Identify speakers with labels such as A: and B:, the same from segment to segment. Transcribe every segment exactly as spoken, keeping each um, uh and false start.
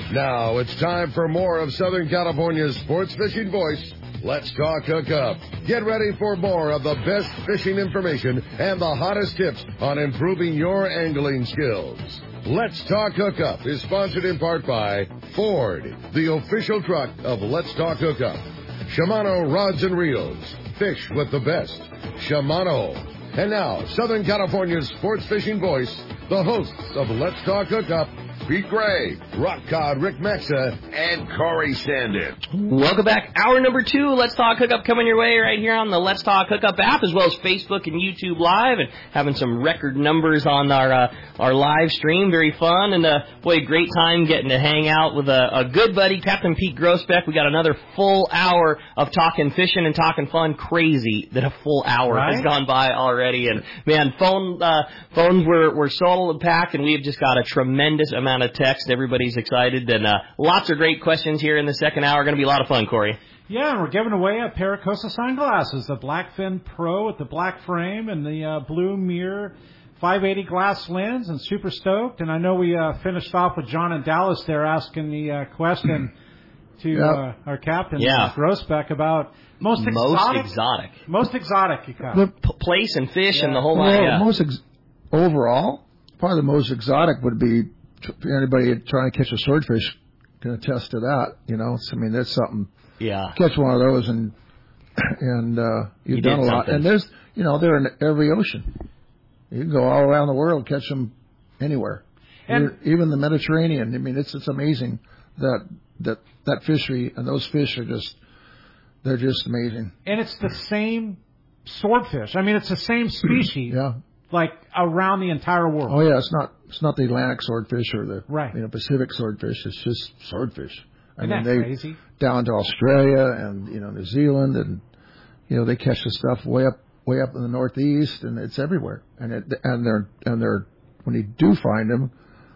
A: Now it's time for more of Southern California's sports fishing voice. Let's talk hookup. Get ready for more of the best fishing information and the hottest tips on improving your angling skills. Let's Talk Hookup is sponsored in part by Ford, the official truck of Let's Talk Hookup. Shimano Rods and Reels. Fish with the best. Shimano. And now, Southern California's sports fishing voice, the hosts of Let's Talk Hookup, Pete Gray, Rock Cod Rick Maxa, and Corey Sandin.
B: Welcome back. Hour number two, Let's Talk Hookup coming your way right here on the Let's Talk Hookup app, as well as Facebook and YouTube Live, and having some record numbers on our uh, our live stream. Very fun, and uh, boy, great time getting to hang out with a, a good buddy, Captain Pete Grossbeck. We got another full hour of talking fishing and talking fun. Crazy that a full hour right? has gone by already, and man, phone uh, phones were were sold and packed, and we've just got a tremendous amount of text. Everybody's excited, and uh, lots of great questions here in the second hour. Going to be a lot of fun, Corey.
C: Yeah, and we're giving away a pair of Costa sunglasses, the Blackfin Pro with the black frame and the uh, blue mirror, five eighty glass lens, and super stoked. And I know we uh, finished off with John in Dallas there asking the uh, question to yep. uh, our captain,
B: yeah.
C: Grossbeck, about most exotic.
B: Most exotic.
C: Most exotic, you got.
B: The p- place and fish yeah. and the whole
D: well,
B: line. Yeah.
D: Most ex- overall, probably the most exotic would be anybody trying to catch a swordfish can attest to that. You know, so, I mean, that's something.
B: Yeah.
D: Catch one of those and and uh, you've
B: you
D: done a lot.
B: Something.
D: And there's, you know, they're in every ocean. You can go all around the world, catch them anywhere, and even the Mediterranean. I mean, it's it's amazing that that that fishery and those fish are just they're just amazing.
C: And it's the same swordfish. I mean, it's the same species.
D: Yeah.
C: Like around the entire world.
D: Oh yeah, it's not it's not the Atlantic swordfish or the
C: right.
D: you know Pacific swordfish. It's just swordfish. I
C: Isn't
D: mean,
C: that
D: they
C: crazy?
D: Down to Australia and you know New Zealand, and you know they catch the stuff way up way up in the Northeast, and it's everywhere. And it and they're and they're when you do find them,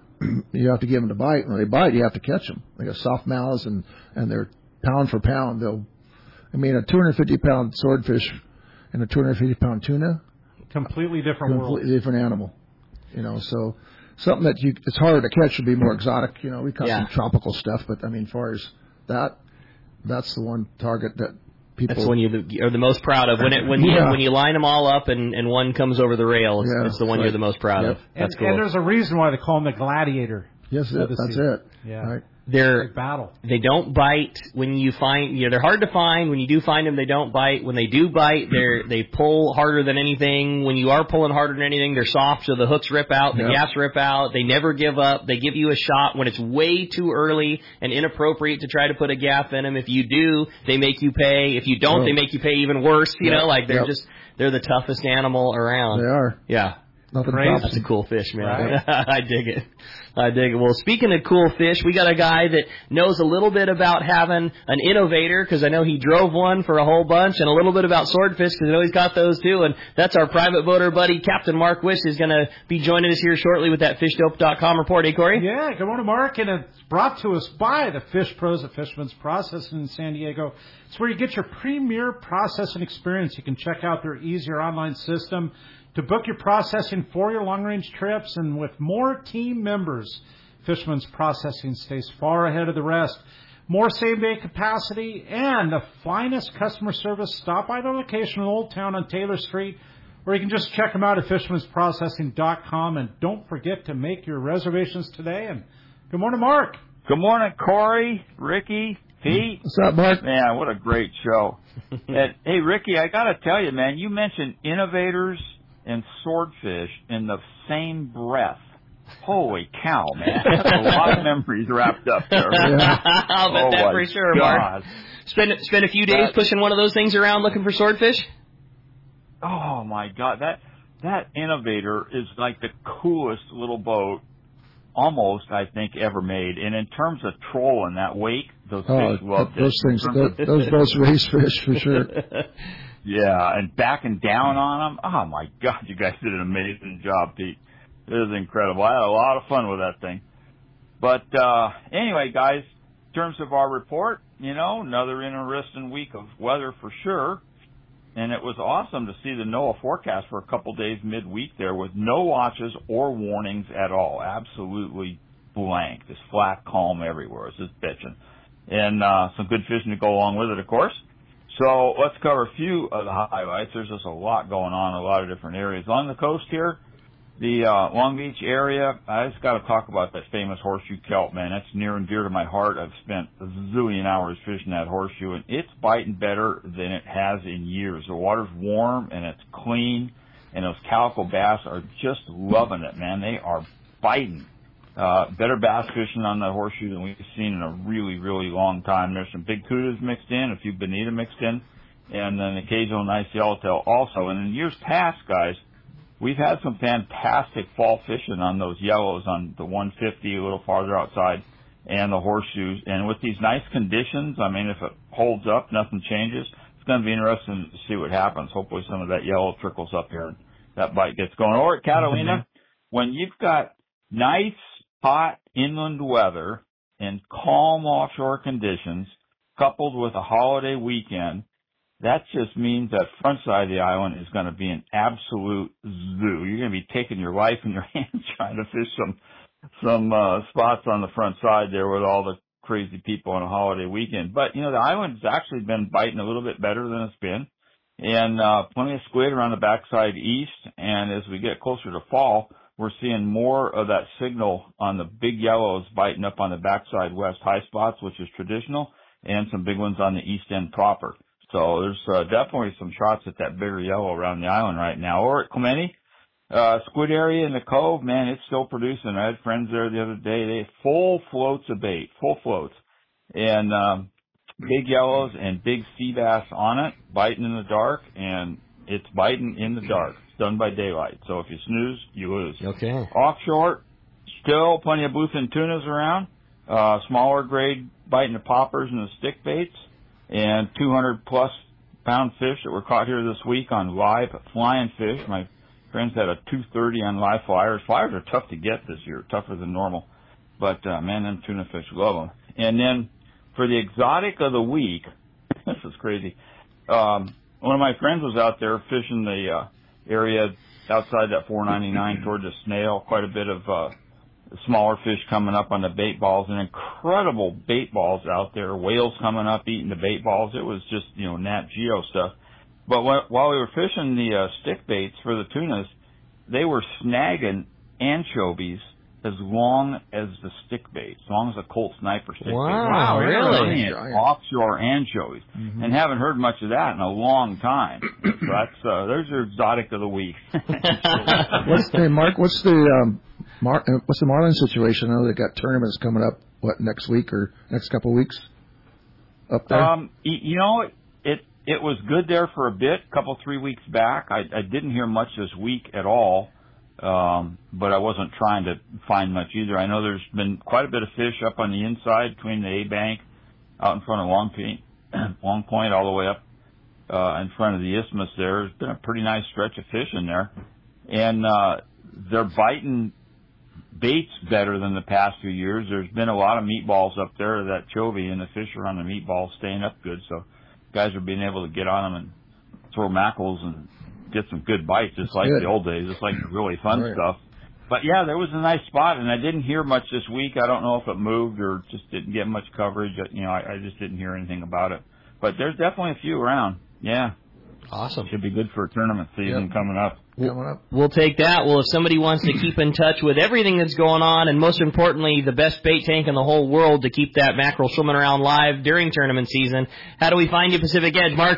D: you have to give them a bite. When they bite, you have to catch them. They got soft mouths, and and they're pound for pound. They'll, I mean, a two hundred fifty pound swordfish and a two hundred fifty pound tuna.
C: Completely different world.
D: Completely different animal. You know, so something that you it's harder to catch would be more exotic. You know, we caught yeah. some tropical stuff, but I mean, as far as that, that's the one target that people.
B: That's the one you are the most proud of. When it when you
D: yeah.
B: when you line them all up and, and one comes over the rail, it's,
D: yeah,
B: it's the one
D: right.
B: you're the most proud
D: yep.
B: of. That's
C: and,
B: cool.
C: And there's a reason why they call him the gladiator.
D: Yes, it, that's season. it.
C: Yeah.
D: Right.
B: They're
C: Big battle.
B: They don't bite when you find. You know, they're hard to find. When you do find them, they don't bite. When they do bite, they they pull harder than anything. When you are pulling harder than anything, they're soft, so the hooks rip out, the yep. gaps rip out. They never give up. They give you a shot when it's way too early and inappropriate to try to put a gaff in them. If you do, they make you pay. If you don't, oh. they make you pay even worse. You yep. know, like they're yep. just they're the toughest animal around.
D: They are.
B: Yeah.
D: Nothing
B: That's a cool fish, man.
C: Right.
B: I dig it. I dig it. Well, speaking of cool fish, we got a guy that knows a little bit about having an innovator, because I know he drove one for a whole bunch, and a little bit about swordfish, because I know he's got those too. And that's our private boater buddy, Captain Mark Wish, is going to be joining us here shortly with that fish dope dot com report. Hey, Corey?
C: Yeah, good morning, Mark. And it's brought to us by the Fish Pros at Fisherman's Processing in San Diego. It's where you get your premier processing experience. You can check out their easier online system to book your processing for your long-range trips, and with more team members, Fisherman's Processing stays far ahead of the rest. More same-day capacity and the finest customer service. Stop by their location in Old Town on Taylor Street, or you can just check them out at fisherman's processing dot com. And don't forget to make your reservations today. And good morning, Mark.
E: Good morning, Corey, Ricky, Pete.
D: What's up, Mark?
E: Man, what a great show. And, hey, Ricky, I got to tell you, man, you mentioned innovators and swordfish in the same breath. Holy cow, man. That's a lot of memories wrapped up there.
B: Yeah. I'll bet
E: oh
B: that for sure,
E: God.
B: Mark. Spend, spend a few days that, pushing one of those things around looking for swordfish?
E: Oh, my God. That that innovator is like the coolest little boat almost, I think, ever made. And in terms of trolling that wake, those
D: oh,
E: fish love
D: those things. Those, those boats race fish for sure.
E: Yeah, and backing down on them. Oh, my God, you guys did an amazing job, Pete. It was incredible. I had a lot of fun with that thing. But uh anyway, guys, in terms of our report, you know, another interesting week of weather for sure. And it was awesome to see the NOAA forecast for a couple days midweek there with no watches or warnings at all. Absolutely blank, just flat, calm everywhere. It's just bitching. And uh, some good fishing to go along with it, of course. So let's cover a few of the highlights. There's just a lot going on in a lot of different areas. On the coast here, the uh, Long Beach area, I just got to talk about that famous horseshoe kelp, man. That's near and dear to my heart. I've spent a zillion hours fishing that horseshoe, and it's biting better than it has in years. The water's warm, and it's clean, and those calico bass are just loving it, man. They are biting. Uh, better bass fishing on the horseshoe than we've seen in a really, really long time. There's some big kudas mixed in, a few bonita mixed in, and then occasional nice yellowtail also. And in years past, guys, we've had some fantastic fall fishing on those yellows on the one fifty, a little farther outside, and the horseshoes. And with these nice conditions, I mean, if it holds up, nothing changes, it's going to be interesting to see what happens. Hopefully some of that yellow trickles up here and that bite gets going. Or at Catalina, mm-hmm. when you've got nice, hot inland weather and calm offshore conditions coupled with a holiday weekend, that just means that front side of the island is going to be an absolute zoo. You're going to be taking your life in your hands trying to fish some some uh, spots on the front side there with all the crazy people on a holiday weekend. But, you know, the island's actually been biting a little bit better than it's been. And uh, plenty of squid around the backside east. And as we get closer to fall, we're seeing more of that signal on the big yellows biting up on the backside west high spots, which is traditional, and some big ones on the east end proper. So there's uh, definitely some shots at that bigger yellow around the island right now. Or at Clemente, uh, squid area in the cove, man, it's still producing. I had friends there the other day. They had full floats of bait, full floats, and um, big yellows and big sea bass on it, biting in the dark, and it's biting in the dark. Done by daylight. So if you snooze, you lose.
B: Okay.
E: Offshore, still plenty of bluefin tunas around. Uh, smaller grade biting the poppers and the stick baits. And two hundred plus pound fish that were caught here this week on live flying fish. My friends had a two thirty on live flyers. Flyers are tough to get this year, tougher than normal. But, uh, man, them tuna fish, love them. And then for the exotic of the week, this is crazy. Um, one of my friends was out there fishing the, uh, area outside that four ninety-nine toward the Snail. Quite a bit of uh, smaller fish coming up on the bait balls, and incredible bait balls out there. Whales coming up eating the bait balls. It was just, you know, Nat Geo stuff. But wh- while we were fishing the uh, stick baits for the tunas, they were snagging anchovies as long as the stick bait, as long as the Colt Sniper stick
B: wow,
E: bait.
B: Wow, really?
E: Offshore anchovies. Mm-hmm. And haven't heard much of that in a long time. So that's, uh, there's your exotic of the week.
D: What's the, Mark, what's the, um, Mar- what's the marlin situation? I know they got tournaments coming up, what, next week or next couple of weeks up there?
E: Um, you know, it, it was good there for a bit, a couple, three weeks back. I, I didn't hear much this week at all. Um, but I wasn't trying to find much either. I know there's been quite a bit of fish up on the inside between the A bank out in front of Long Point, Long Point all the way up, uh, in front of the isthmus there. There's been a pretty nice stretch of fish in there. And, uh, they're biting baits better than the past few years. There's been a lot of meatballs up there, that chovy, and the fish are on the meatballs staying up good. So guys are being able to get on them and throw mackerels and get some good bites, just That's like good. the old days, just like really fun right. stuff. But yeah, there was a nice spot, and I didn't hear much this week. I don't know if it moved or just didn't get much coverage. You know, I, I just didn't hear anything about it. But there's definitely a few around. Yeah.
B: Awesome.
E: Should be good for a tournament season yep. coming up.
D: Coming up.
B: We'll take that. Well, if somebody wants to keep in touch with everything that's going on, and most importantly, the best bait tank in the whole world to keep that mackerel swimming around live during tournament season, how do we find you, Pacific Edge, Mark?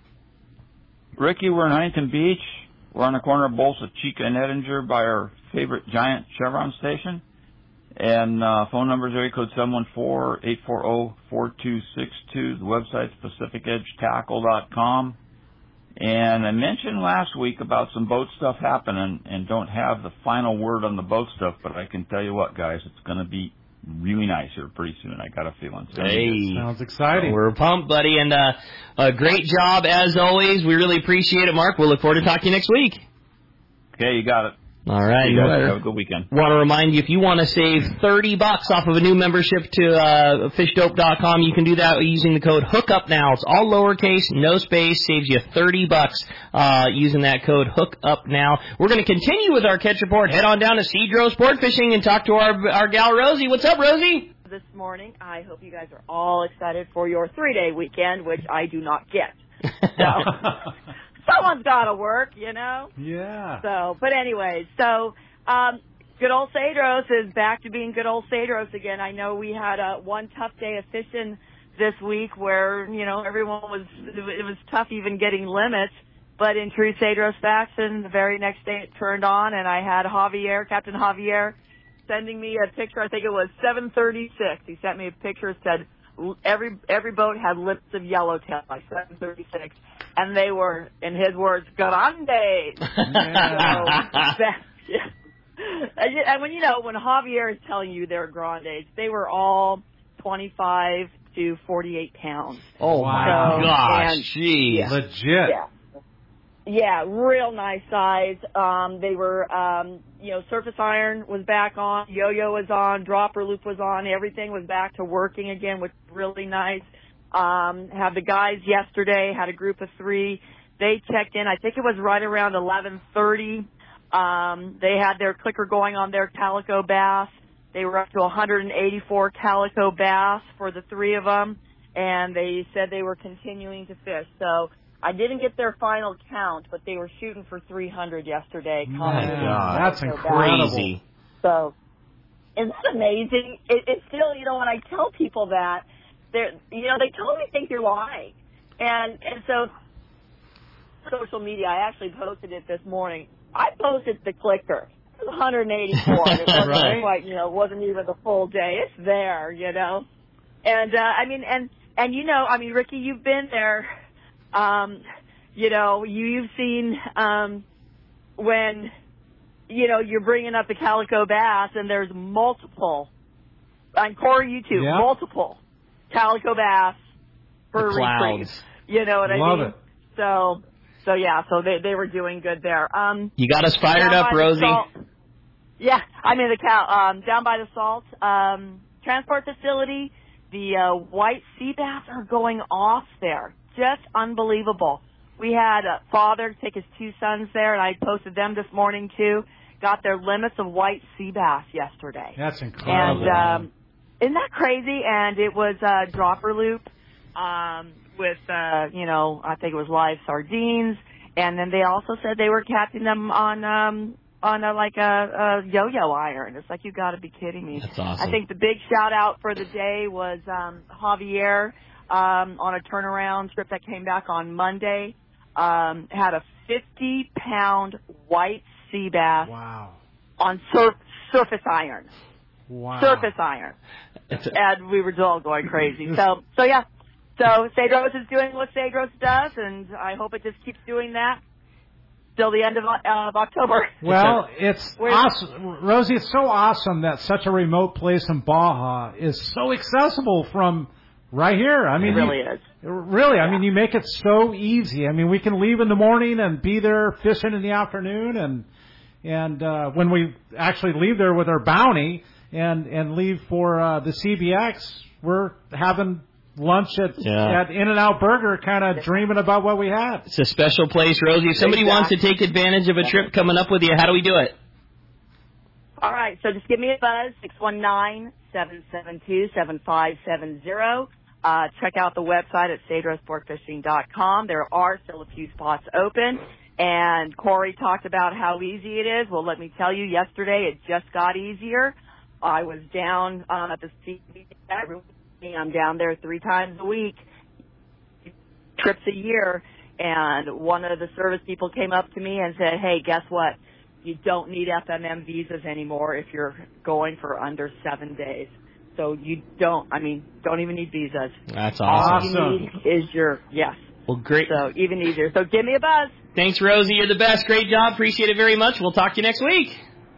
E: Ricky, we're in Huntington Beach. We're on the corner of Bolsa Chica and Edinger by our favorite giant Chevron station. And uh, phone number is area code seven one four, eight four zero, four two six two. The website's pacific edge tackle dot com. And I mentioned last week about some boat stuff happening and don't have the final word on the boat stuff, but I can tell you what, guys, it's going to be really nice here pretty soon. I got a feeling. So
B: hey,
C: sounds exciting.
B: We're pumped, buddy, and uh, a great job as always. We really appreciate it, Mark. We'll look forward to talking to you next week.
E: Okay, you got it.
B: All right.
E: You guys have a good weekend.
B: Want to remind you, if you want to save thirty bucks off of a new membership to uh, fish dope dot com, you can do that using the code HOOKUPNOW. It's all lowercase, no space, saves you thirty bucks uh, using that code HOOKUPNOW. We're going to continue with our catch report. Head on down to Cedro Sport Fishing and talk to our our gal Rosie. What's up, Rosie?
F: This morning, I hope you guys are all excited for your three-day weekend, which I do not get. So someone's got to work, you know?
C: Yeah.
F: So, but anyway, so um, good old Cedros is back to being good old Cedros again. I know we had uh, one tough day of fishing this week where, you know, everyone was, it was tough even getting limits. But in true Cedros fashion, the very next day it turned on, and I had Javier, Captain Javier, sending me a picture. I think it was seven thirty-six. He sent me a picture, said every every boat had lips of yellowtail by seven thirty-six. And they were, in his words, grandes. Yeah. So that, yeah. And when, you know, when Javier is telling you they're grandes, they were all twenty-five to forty-eight pounds.
B: Oh,
C: wow.
B: my gosh.
F: And,
B: Jeez.
F: yeah.
C: Legit.
F: Yeah. Yeah, real nice size. Um, they were, um, you know, surface iron was back on, yo-yo was on, dropper loop was on, everything was back to working again, which was really nice. Um, had the guys yesterday, had a group of three. They checked in, I think it was right around eleven thirty. Um, they had their clicker going on their calico bass. They were up to one hundred eighty-four calico bass for the three of them, and they said they were continuing to fish. So I didn't get their final count, but they were shooting for three hundred yesterday.
C: Man, that's
F: so
C: incredible.
F: So, isn't that amazing? It, it's still, you know, when I tell people that, they're, you know, they totally think you're lying. And, and so, social media, I actually posted it this morning. I posted the clicker. It was one hundred eighty-four. It wasn't
B: Right.
F: quite, you know, it wasn't even the full day. It's there, you know. And, uh, I mean, and, and, you know, I mean, Ricky, you've been there. Um, you know, you, you've seen, um, when, you know, you're bringing up the calico bass and there's multiple, on Corey, you too,
C: Yeah.
F: multiple calico bass for
B: The
F: retrieve.
B: clouds.
F: You know what I
C: Love
F: mean?
C: it.
F: So, so yeah, so they, they were doing good there. Um,
B: You got us fired
F: down
B: up,
F: by the
B: Rosie.
F: salt- Yeah, I mean the cow, um, down by the salt, um, transport facility, the, uh, white sea bass are going off there. Just unbelievable. We had a father take his two sons there, and I posted them this morning too. Got their limits of white sea bass yesterday.
C: That's incredible.
F: And um, isn't that crazy? And it was uh, dropper loop um, with, uh, you know, I think it was live sardines. And then they also said they were catching them on um, on a, like a, a yo-yo iron. It's like, you got to be kidding me.
B: That's awesome.
F: I think the big shout out for the day was um, Javier. Um, on a turnaround trip that came back on Monday, um, had a fifty pound white sea bass
C: Wow.
F: on surf, surface iron.
C: Wow.
F: Surface iron. And we were all going crazy. So, so yeah. So Cedros is doing what Cedros does, and I hope it just keeps doing that till the end of, uh, of October.
C: Well, it's
F: Where-
C: awesome. Rosie, it's so awesome that such a remote place in Baja is so accessible from right here. I mean,
F: It really
C: you,
F: is.
C: Really, I
F: Yeah.
C: mean, you make it so easy. I mean, we can leave in the morning and be there fishing in the afternoon, and and uh, when we actually leave there with our bounty and and leave for uh, the C B X, we're having lunch at
B: Yeah.
C: at In-N-Out Burger, kind of dreaming about what we had.
B: It's a special place, Rosie. If somebody wants to take advantage of a trip coming up with you, how do we do it?
F: All right, so just give me a buzz, six one nine, seven seven two, seven five seven zero. Uh, check out the website at cedro sport fishing dot com. There are still a few spots open. And Corey talked about how easy it is. Well, let me tell you, yesterday it just got easier. I was down um, at the C B S. I'm down there three times a week, trips a year. And one of the service people came up to me and said, hey, guess what? You don't need F M M visas anymore if you're going for under seven days. So you don't, I mean, don't even need visas.
B: That's
F: All
B: awesome.
F: you need is your, yes.
B: Well, great.
F: So even easier. So give me a buzz.
B: Thanks, Rosie. You're the best. Great job. Appreciate it very much. We'll talk to you next week.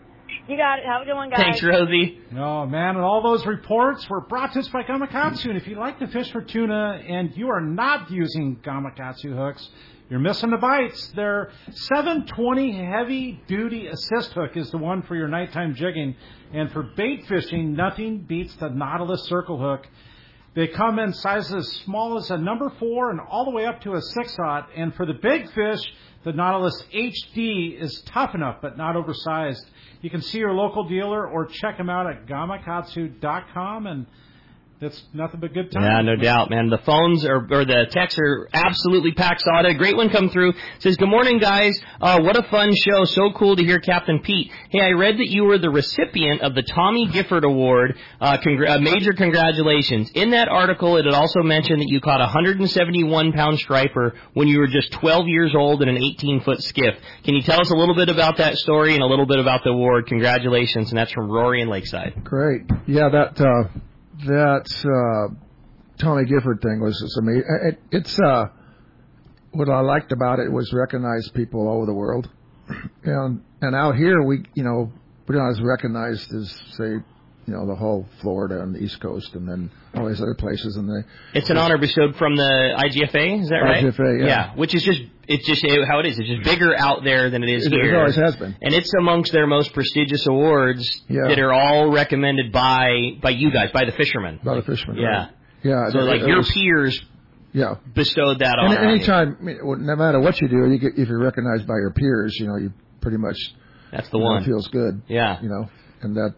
F: You got it. Have a good one, guys.
B: Thanks, Rosie.
C: Oh, man, and all those reports were brought to us by Gamakatsu. And if you like to fish for tuna and you are not using Gamakatsu hooks, you're missing the bites. Their seven twenty heavy-duty assist hook is the one for your nighttime jigging. And for bait fishing, nothing beats the Nautilus Circle Hook. They come in sizes as small as a number four and all the way up to a six-aught. And for the big fish, the Nautilus H D is tough enough but not oversized. You can see your local dealer or check them out at gamakatsu dot com, and it's nothing but good time.
B: Yeah, no doubt, man. The phones are, or the texts are absolutely packed solid. Great one come through. Says, good morning, guys. Uh, what a fun show. So cool to hear Captain Pete. Hey, I read that you were the recipient of the Tommy Gifford Award. Uh, congr- uh, major congratulations. In that article, it had also mentioned that you caught a one hundred seventy-one pound striper when you were just twelve years old in an eighteen foot skiff. Can you tell us a little bit about that story and a little bit about the award? Congratulations. And that's from Rory in Lakeside.
D: Great. Yeah, that... Uh That uh, Tommy Gifford thing was, was amazing. It, it's uh, what I liked about it was recognized people all over the world, and and out here we you know we're not as recognized as say you know the whole Florida and the East Coast and then all these other places. And they
B: it's an honor bestowed from the I G F A. Is that right?
D: I G F A, yeah.
B: Yeah, which is just it's just how it is. It's just bigger out there than it is
D: it,
B: here.
D: It always has been.
B: And it's amongst their most prestigious awards
D: yeah.
B: that are all recommended by by you guys, by the fishermen.
D: By the fishermen,
B: yeah.
D: Right. Yeah.
B: So,
D: it,
B: like,
D: it
B: your
D: was,
B: peers
D: yeah.
B: bestowed that
D: and
B: on
D: any time, no matter what you do, you get, if you're recognized by your peers, you know, you pretty much...
B: That's the
D: you
B: one.
D: know, feels good.
B: Yeah.
D: You know, and that,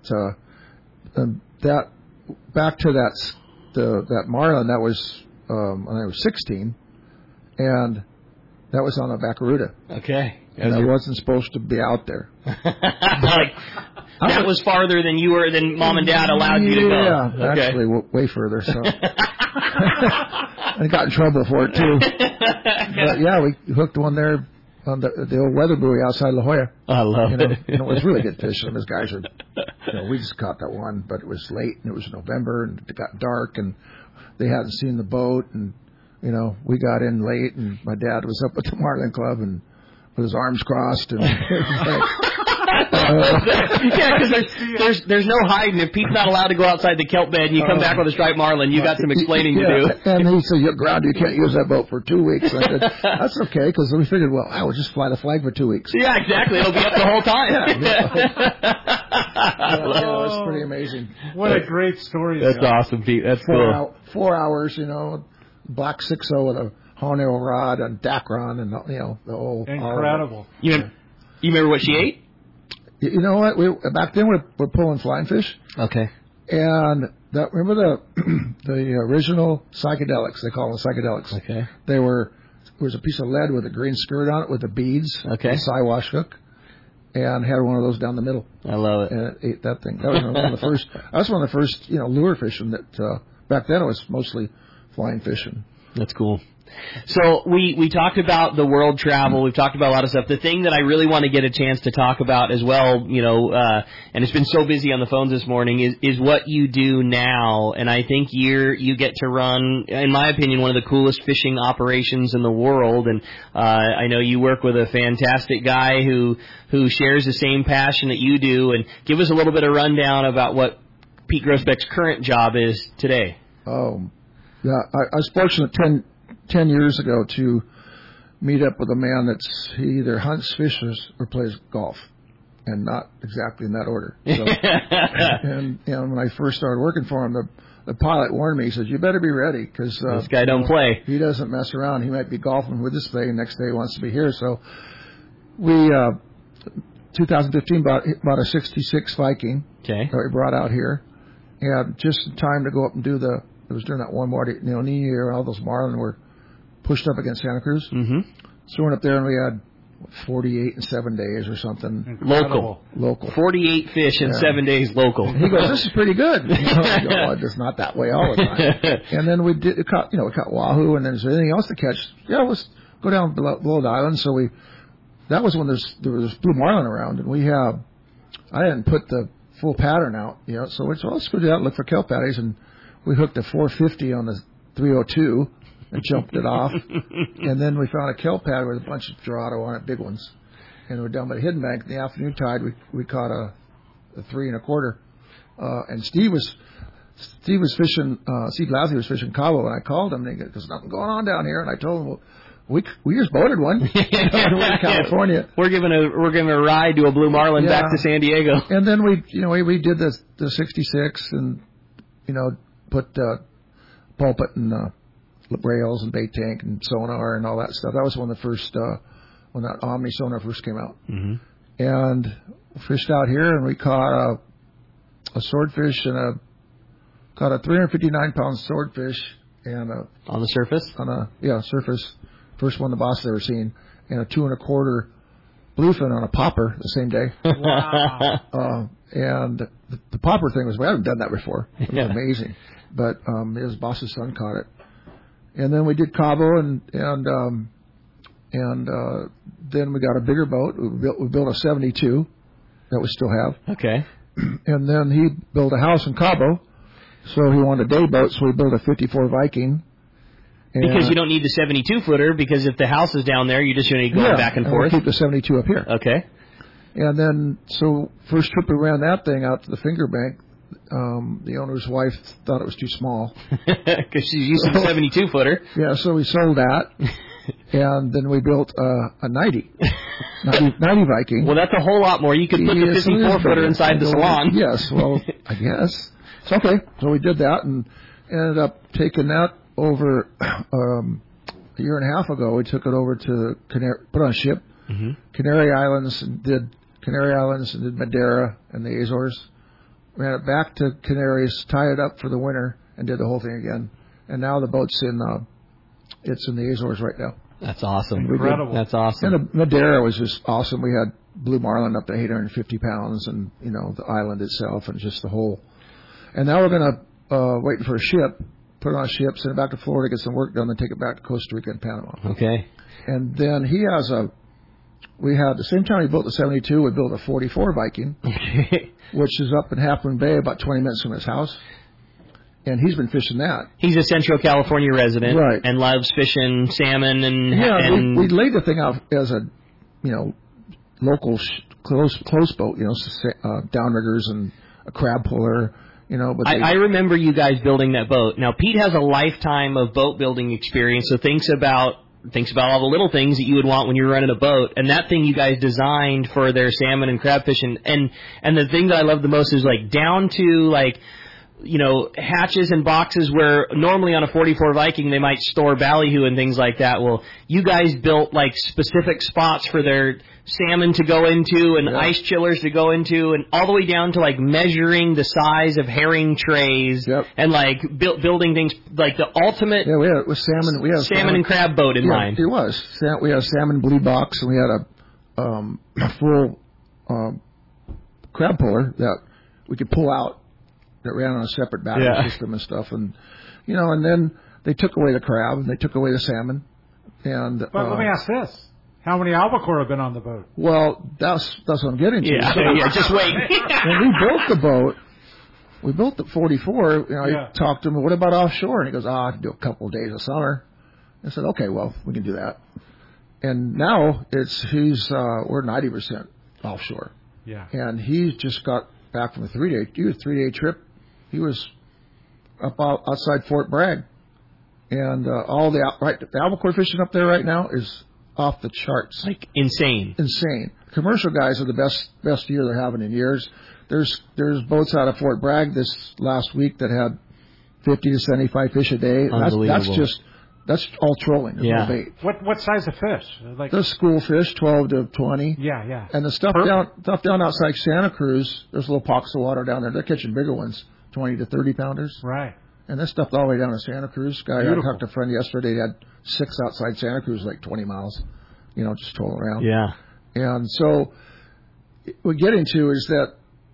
D: uh, and that, back to that, the, that Marlin, that was, um, when I was sixteen, and that was on a Baccaruda.
B: Okay.
D: And I wasn't supposed to be out there.
B: Like, that was farther than you were, than Mom and Dad allowed you to go.
D: Yeah,
B: okay.
D: actually, w- way further, so. I got in trouble for it, too. But, yeah, we hooked one there on the, the old weather buoy outside La Jolla.
B: I love
D: you know,
B: it.
D: And it was really good fishing. Those guys are, you know, we just caught that one, but it was late, and it was November, and it got dark, and they hadn't seen the boat, and, you know, we got in late, and my dad was up at the Marlin Club, and with his arms crossed, and it was like, uh,
B: yeah, because there's, there's there's no hiding. If Pete's not allowed to go outside the kelp bed and you come uh, back with a striped marlin, you got some explaining
D: yeah,
B: to do.
D: And he said, "You're grounded. You can't use that boat for two weeks." I said, "That's okay," because we figured, well, I would just fly the flag for two weeks.
B: Yeah, exactly. It'll be up the whole time.
D: yeah, yeah. yeah, yeah, it's pretty amazing.
C: What a great story.
B: That's awesome, Pete. That's
D: four
B: cool.
D: Hour, four hours, you know, black six oh with a horntail rod and Dacron and, you know, the whole...
C: Incredible.
D: All,
B: you, remember, you remember what she ate?
D: You know what? We back then we we're, we're pulling flying fish.
B: Okay.
D: And that remember the the original psychedelics? They call them psychedelics.
B: Okay.
D: They were there was a piece of lead with a green skirt on it with the beads.
B: Okay.
D: The Siwash hook, and had one of those down the middle.
B: I love it.
D: And it ate that thing. That was one of the first. That was one of the first you know lure fishing that uh, back then it was mostly flying fishing.
B: That's cool. So we, we talked about the world travel. We've talked about a lot of stuff. The thing that I really want to get a chance to talk about as well, you know, uh, and it's been so busy on the phones this morning, is, is what you do now. And I think you're, you get to run, in my opinion, one of the coolest fishing operations in the world. And uh, I know you work with a fantastic guy who, who shares the same passion that you do. And give us a little bit of rundown about what Pete Groesbeck's current job is today.
D: Oh, yeah. I, I was fortunate ten ten years ago to meet up with a man that's he either hunts, fishes, or plays golf, and not exactly in that order. So, and, and when I first started working for him, the, the pilot warned me. He said, "You better be ready because uh,
B: this guy don't
D: you know,
B: play.
D: He doesn't mess around. He might be golfing with this thing, and next day he wants to be here." So we, uh, twenty fifteen, bought, bought a sixty-six Viking
B: okay.
D: that we brought out here, and just in time to go up and do the. It was during that one more, you know, New Year, all those marlin were pushed up against Santa Cruz.
B: Mm-hmm.
D: So we went up there and we had forty-eight in seven days or something.
B: Local.
D: Local.
B: forty-eight fish in
D: yeah.
B: seven days local.
D: He goes, "This is pretty good." You know, I go, "Well, it's not that way all the time." And then we did, caught, you know, we caught wahoo, and then is there anything else to catch? Yeah, let's go down below, below the island. So we, that was when there's, there was blue marlin around, and we have, I hadn't put the full pattern out, you know, so we said, well, let's go down and look for kelp patties, and we hooked a four fifty on the three oh two and jumped it off. And then we found a kelp pad with a bunch of Dorado on it, big ones. And we were down by the Hidden Bank in the afternoon tide. We we caught a the three and a quarter. Uh, and Steve was Steve was fishing. Uh, Steve Lasley was fishing Cabo, and I called him. and he goes, "There's nothing going on down here." And I told him, "Well, we we just boated one in California.
B: We're giving a we're giving a ride to a blue marlin
D: Yeah.
B: back to San Diego."
D: And then we, you know, we, we did the the sixty-six, and you know, put uh, pulpit and uh, rails and bait tank and sonar and all that stuff. That was when the first uh, when that Omni sonar first came out.
B: Mm-hmm.
D: And fished out here, and we caught a a swordfish and a caught a three hundred fifty-nine pound swordfish and a
B: On the surface?
D: on a yeah surface, first one the boss had ever seen, and a two and a quarter bluefin on a popper the same day.
C: Wow.
D: Uh, and the, the popper thing was, we haven't done that before. It was
B: Yeah.
D: amazing. But um, his boss's son caught it. And then we did Cabo, and and um, and uh, then we got a bigger boat. We built, we built a seventy-two that we still have.
B: Okay.
D: And then he built a house in Cabo, so he wanted a day boat, so we built a fifty-four Viking. And
B: Because you don't need the seventy-two footer, because if the house is down there, you just need to go
D: yeah,
B: back and
D: and
B: forth.
D: we'll keep the seventy-two up here.
B: Okay.
D: And then, so first trip we ran that thing out to the Finger Bank, um, the owner's wife thought it was too small.
B: Because she's used to the seventy-two footer.
D: Yeah, so we sold that, and then we built uh, a ninety, ninety, ninety Viking.
B: Well, that's a whole lot more. You could put the
D: Yes, it is
B: fifty-four footer
D: better.
B: inside the salon.
D: Yes, well, I guess. It's okay. So we did that and ended up taking that over um, a year and a half ago. We took it over to Canary, put on a ship,
B: Mm-hmm.
D: Canary Islands, and did Canary Islands and did Madeira and the Azores. Ran it back to Canaries, tied it up for the winter, and did the whole thing again. And now the boat's in uh, it's in the Azores right now.
B: That's awesome.
C: Incredible.
B: That's awesome.
D: And the Madeira was just awesome. We had blue marlin up to eight hundred fifty pounds, and you know the island itself, and just the whole. And now we're gonna uh, wait for a ship, put it on a ship, send it back to Florida, get some work done, then take it back to Costa Rica and Panama.
B: Okay.
D: And then he has a. We had the same time we built the seventy-two, we built a forty-four Viking, which is up in Half Moon Bay, about twenty minutes from his house. And he's been fishing that.
B: He's a Central California resident,
D: Right.
B: and loves fishing salmon and
D: Yeah,
B: and
D: we, we laid the thing out as a, you know, local sh- close close boat, you know, s- uh, downriggers and a crab puller, you know. But
B: I,
D: they,
B: I remember you guys building that boat. Now, Pete has a lifetime of boat building experience, so thinks about thinks about all the little things that you would want when you're running a boat. And that thing you guys designed for their salmon and crab fishing. And and the thing that I love the most is like down to like, you know, hatches and boxes where normally on a forty-four Viking they might store ballyhoo and things like that. Well, you guys built like specific spots for their salmon to go into and
D: Yeah.
B: ice chillers to go into, and all the way down to like measuring the size of herring trays.
D: Yep.
B: And like bu- building things like the ultimate
D: yeah, we had with salmon. We had
B: salmon and crab boat in
D: yeah,
B: mind.
D: It was. Sa- We had a salmon blue box, and we had a, um, a full um, crab puller that we could pull out that ran on a separate battery
B: Yeah.
D: system and stuff. And you know, and then they took away the crab and they took away the salmon. And
C: But
D: uh,
C: let me ask this. How many albacore have been on the boat?
D: well, that's that's what I'm getting to.
B: Yeah,
D: So
B: yeah, just wait.
D: when we built the boat, we built the forty-four. You know,
C: Yeah.
D: I talked to him. What about offshore? And he goes, "Oh, I can do a couple of days of summer." I said, "Okay, well, we can do that." And now it's he's uh, we're ninety percent offshore,
C: Yeah.
D: and he just got back from a three day, he was a three day trip. He was up out, outside Fort Bragg, and uh, all the al- right the albacore fishing up there right now is off the charts.
B: Like insane.
D: Insane. Commercial guys are the best best year they're having in years. There's there's boats out of Fort Bragg this last week that had fifty to seventy-five fish a day. That's, that's
B: Unbelievable.
D: just that's all trolling. There's
B: Yeah.
D: no bait.
C: What what size of fish? Like
D: There's school fish, twelve to twenty.
C: yeah, yeah.
D: And the stuff
C: Perfect.
D: down stuff down outside Santa Cruz, there's little pockets of water down there. They're catching bigger ones, twenty to thirty pounders.
C: Right.
D: And this stuff all the way down to Santa Cruz. Guy, I
C: Beautiful.
D: talked to a friend yesterday. He had six outside Santa Cruz, like twenty miles. You know, just trolling around.
B: Yeah.
D: And so what we're getting to is that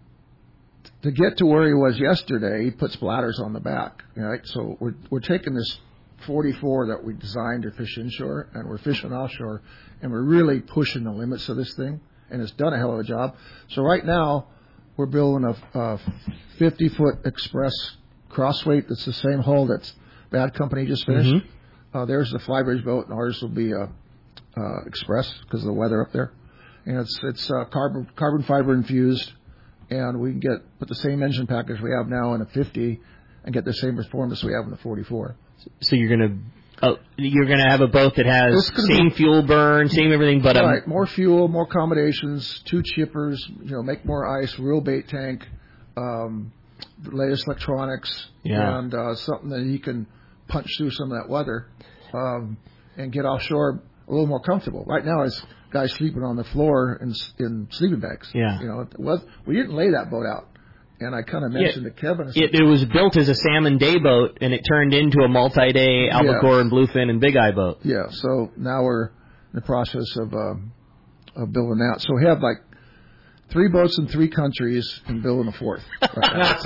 D: to get to where he was yesterday, he puts bladders on the back. Right? So we're we're taking this forty-four that we designed to fish inshore, and we're fishing offshore, and we're really pushing the limits of this thing, and it's done a hell of a job. So right now, we're building a, a fifty-foot express crossweight that's the same hull that's Bad Company just finished.
B: Mm-hmm.
D: Uh, there's the Flybridge boat, and ours will be a uh, express because of the weather up there. And it's it's uh, carbon carbon fiber infused, and we can get put the same engine package we have now in a fifty and get the same performance we have in the forty-four.
B: So you're gonna oh, you're gonna have a boat that has same
D: be,
B: fuel burn, same everything, but
D: right,
B: um,
D: more fuel, more accommodations, two chippers, you know, make more ice, real bait tank, um, the latest electronics,
B: yeah.
D: and uh, something that you can punch through some of that weather um, and get offshore a little more comfortable. Right now, it's guys sleeping on the floor in in sleeping bags.
B: Yeah,
D: you know, it was, we didn't lay that boat out. And I kind of mentioned
B: yeah,
D: to Kevin. Said,
B: it, it was built as a salmon day boat, and it turned into a multi-day albacore
D: yeah.
B: and bluefin and big eye boat.
D: Yeah, so now we're in the process of um, of building that. So we have like three boats in three countries and building a fourth. Right
C: That's,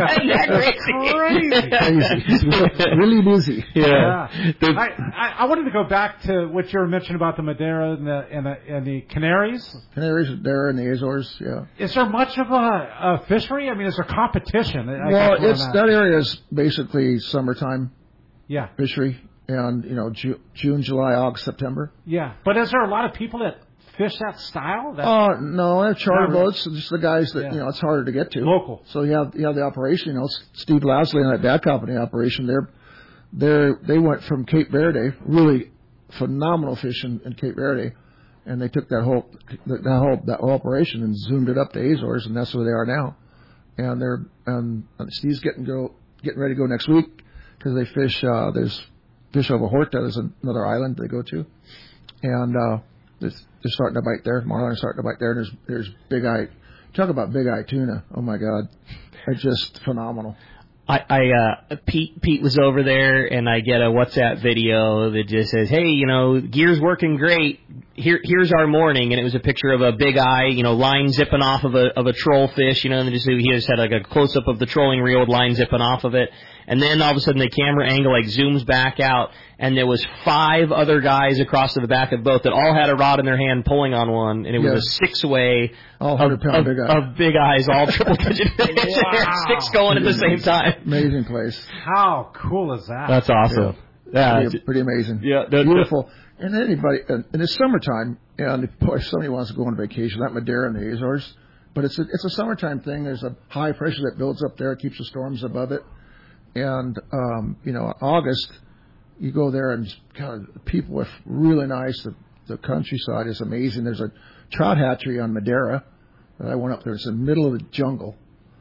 B: that's
C: crazy.
D: crazy. Really busy.
B: Yeah.
C: yeah. I, I, I wanted to go back to what you were mentioning about the Madeira and the and the, and the Canaries.
D: Canaries, there, and the Azores. Yeah.
C: Is there much of a, a fishery? I mean, is there competition? I
D: Well,
C: guess
D: it's
C: that.
D: that area is basically summertime
C: Yeah.
D: fishery, and you know Ju- June, July, August, September.
C: Yeah. But is there a lot of people that fish that style? That
D: Oh uh, no, I have charter
C: really.
D: boats. Just the guys that
C: Yeah.
D: you know it's harder to get to.
C: Local.
D: So you have you have the operation. You know, Steve Lasley and that Bad Company operation. They're they they went from Cape Verde, really phenomenal fishing in Cape Verde, and they took that whole that whole that whole operation and zoomed it up to Azores, and that's where they are now. And they're and Steve's getting go getting ready to go next week because they fish. Uh, there's fish over Horta. There's another island they go to, and uh, they're, they're starting to bite there. Marlin are starting to bite there. And there's there's big eye. Talk about big eye tuna. Oh my God, it's just phenomenal.
B: I, I uh, Pete, Pete was over there, and I get a WhatsApp video that just says, "Hey, you know, gear's working great. Here, here's our morning," and it was a picture of a big eye, you know, line zipping off of a of a troll fish, you know, and just he just had like a close up of the trolling reel with line zipping off of it, and then all of a sudden the camera angle like zooms back out, and there was five other guys across to the back of the boat that all had a rod in their hand pulling on one, and it was
D: Yes.
B: a six way
D: All
B: of,
D: hundred pound
B: of,
D: big eye.
B: of big eyes, all triple digit fish,
C: Wow.
B: six going at the same time.
D: Amazing place.
C: How cool is that?
B: That's awesome. Yeah,
D: Pretty, pretty amazing.
B: Yeah, the-
D: beautiful. And anybody, and, and it's summertime, and if, boy, if somebody wants to go on vacation, that Madeira and the Azores, but it's a, it's a summertime thing. There's a high pressure that builds up there, it keeps the storms above it, and um, you know, August, you go there and God, the people are really nice. The, the countryside is amazing. There's a trout hatchery on Madeira that I went up there. It's in the middle of the jungle.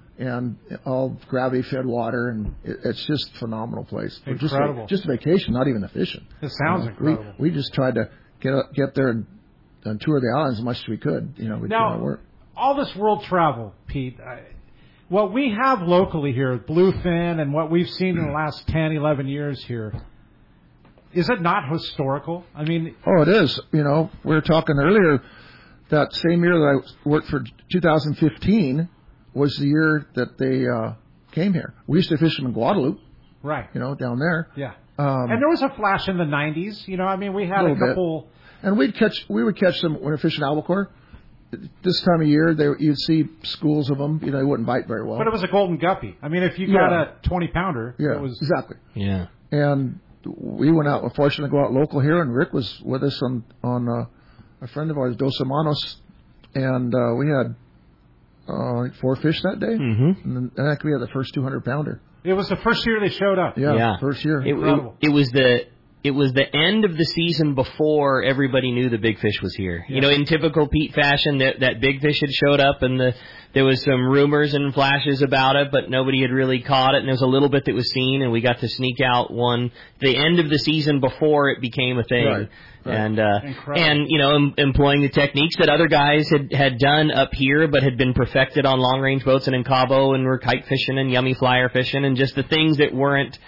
D: And all gravity-fed water, and it, it's just a phenomenal place.
C: Incredible.
D: Just, just vacation, not even the fishing.
C: It sounds
D: You know,
C: incredible.
D: We, we just tried to get up, get there and, and tour the islands as much as we could. You know, we
C: Now,
D: did our work.
C: all this world travel, Pete, I, what we have locally here, bluefin, and what we've seen in the last ten, eleven years here, is it not historical? I mean,
D: Oh, it is. You know, we were talking earlier that same year that I worked for two thousand fifteen was the year that they uh, came here. We used to fish them in Guadalupe,
C: right.
D: you know, down there.
C: Yeah.
D: Um,
C: And there was a flash in the nineties. You know, I mean, we had a
D: Little bit.
C: couple.
D: And we'd catch, we would catch them when we were fishing albacore. This time of year, they, you'd see schools of them. You know, they wouldn't bite very well.
C: But it was a golden guppy. I mean, if you
D: Yeah.
C: got a twenty pounder,
D: yeah,
C: it was.
D: exactly.
B: Yeah.
D: And we went out. We're fortunate to go out local here, and Rick was with us on on uh, a friend of ours, Dos Hermanos, and uh, we had uh, like four fish that day.
B: Mm-hmm.
D: And then I think we had the first two hundred pounder.
C: It was the first year they showed up.
D: Yeah,
B: Yeah.
D: first year.
B: It, it,
C: Incredible.
B: it was the it was the end of the season before everybody knew the big fish was here.
C: Yeah.
B: You know, in typical Pete fashion, that that big fish had showed up, and the there was some rumors and flashes about it, but nobody had really caught it. And there was a little bit that was seen, and we got to sneak out one the end of the season before it became a thing.
D: Right, right.
B: And uh,
C: Incredible.
B: and you know, em- employing the techniques that other guys had had done up here, but had been perfected on long range boats and in Cabo, and were kite fishing and yummy flyer fishing, and just the things that weren't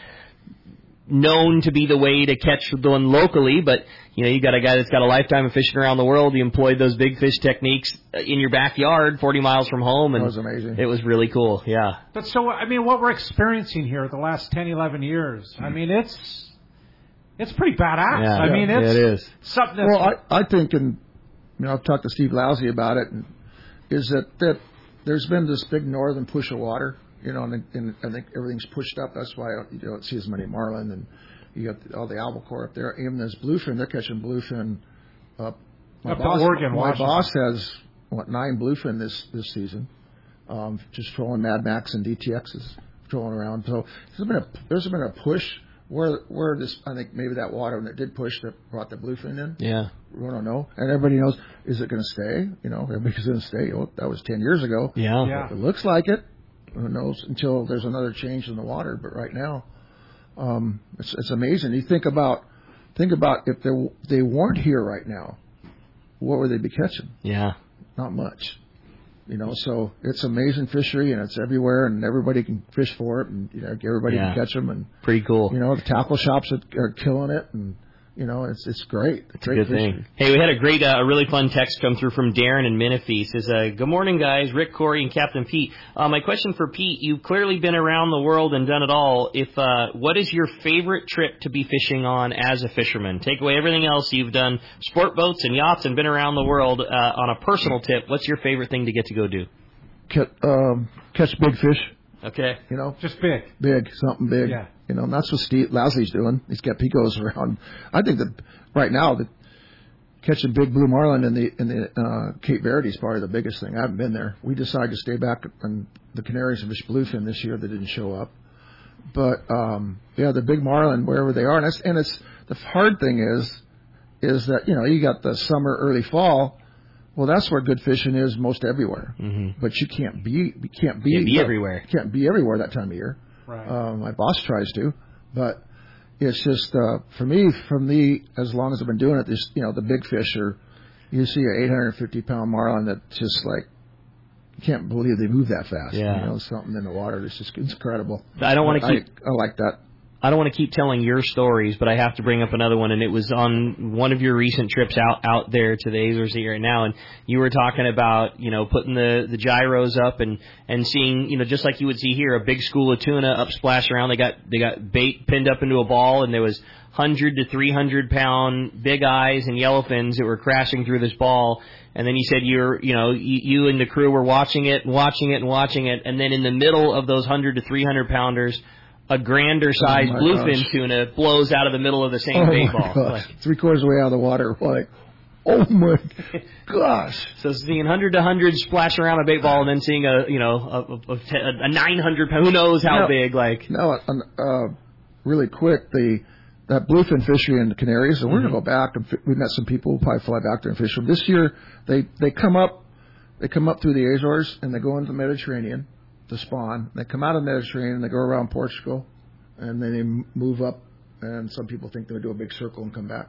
B: known to be the way to catch the one locally, but you know, you got a guy that's got a lifetime of fishing around the world. You employed those big fish techniques in your backyard, forty miles from home, and
D: That was amazing.
B: it was really cool. Yeah,
C: But so, I mean, what we're experiencing here the last ten, eleven years, I mean, it's it's pretty badass.
B: yeah,
C: I mean,
B: yeah,
C: it's
B: it is.
C: something that's.
D: Well, I, I think, and you know, I've talked to Steve Lousy about it, and is that that there's been this big northern push of water, you know, and, and I think everything's pushed up. That's why you don't see as many marlin, and you got all the albacore up there. Even there's bluefin, they're catching bluefin up. My
C: Up to
D: boss,
C: Oregon,
D: my
C: Washington.
D: boss has what nine bluefin this this season. um, just trolling Mad Max and D T Xs, trolling around. So there's been a there's been a push where where this I think maybe that water when it did push that brought the bluefin in.
B: Yeah.
D: We don't know, and everybody knows. Is it going to stay? You know, everybody's going to stay. Oh, that was ten years ago.
B: Yeah.
C: Yeah.
D: It looks like it. Who knows until there's another change in the water? But right now, um, it's, it's amazing. You think about think about if they they weren't here right now, what would they be catching?
B: Yeah.
D: Not much. You know, so it's amazing fishery, and it's everywhere, and everybody can fish for it, and you know, everybody
B: Yeah.
D: can catch them, and
B: Pretty cool.
D: you know, the tackle shops are, are killing it, and you know, it's it's great. It's great
B: Good
D: fishery.
B: thing. Hey, we had a great, uh, a really fun text come through from Darren in Menifee. Says, uh, "Good morning, guys. Rick, Corey, and Captain Pete. Uh, my question for Pete: You've clearly been around the world and done it all. If uh, what is your favorite trip to be fishing on as a fisherman? Take away everything else you've done, sport boats and yachts, and been around the world. Uh, on a personal tip, what's your favorite thing to get to go do?
D: Catch, um, catch big fish.
B: Okay.
D: You know,
C: Just big.
D: big, something big.
C: Yeah.
D: You know, and that's what Steve Lousley's doing. He's got picos around. I think that right now that catching big blue marlin in the in the uh, Cape Verde is probably the biggest thing. I haven't been there. We decided to stay back on the Canaries and fish bluefin this year. That didn't show up. But um, yeah, the big marlin wherever they are, and it's, and it's the hard thing is is that you know you got the summer, early fall. Well, that's where good fishing is most everywhere.
B: Mm-hmm.
D: But you can't be you can't be,
B: Can't be
D: but
B: everywhere.
D: You can't be everywhere that time of year.
C: Right.
D: Uh, my boss tries to, but it's just uh, for me. From the as long as I've been doing it, this you know the big fish are. You see an eight hundred fifty pound marlin that's just like you can't believe they move that fast.
B: Yeah.
D: You know, something in the water. It's just it's incredible.
B: I don't want to keep.
D: I, I like that.
B: I don't want to keep telling your stories, but I have to bring up another one, and it was on one of your recent trips out, out there to the Azores here right now, and you were talking about, you know, putting the, the gyros up and, and seeing, you know, just like you would see here, a big school of tuna up splash around. They got they got bait pinned up into a ball, and there was one hundred to three hundred pound big eyes and yellowfins that were crashing through this ball. And then you said you're, you know, you, you and the crew were watching it and watching it and watching it, and then in the middle of those one hundred to three hundred pounders, a grander sized
D: oh
B: bluefin
D: gosh.
B: tuna blows out of the middle of the same
D: Oh
B: bait
D: my
B: ball.
D: gosh.
B: Like,
D: Three quarters of the way out of the water. Like, oh my gosh.
B: so seeing one hundred to one hundred splash around a bait ball, and then seeing a, you know, a, a, a nine hundred pound, who knows how
D: No.
B: big, like.
D: No, uh, really quick, the that bluefin fishery in the Canaries, and we're
B: Mm-hmm.
D: going to go back, and fi- we met some people who probably fly back there and fish them. This year, they, they come up, they come up through the Azores, and they go into the Mediterranean to spawn. They come out of the Mediterranean, and they go around Portugal, and then they move up, and some people think they'll do a big circle and come back.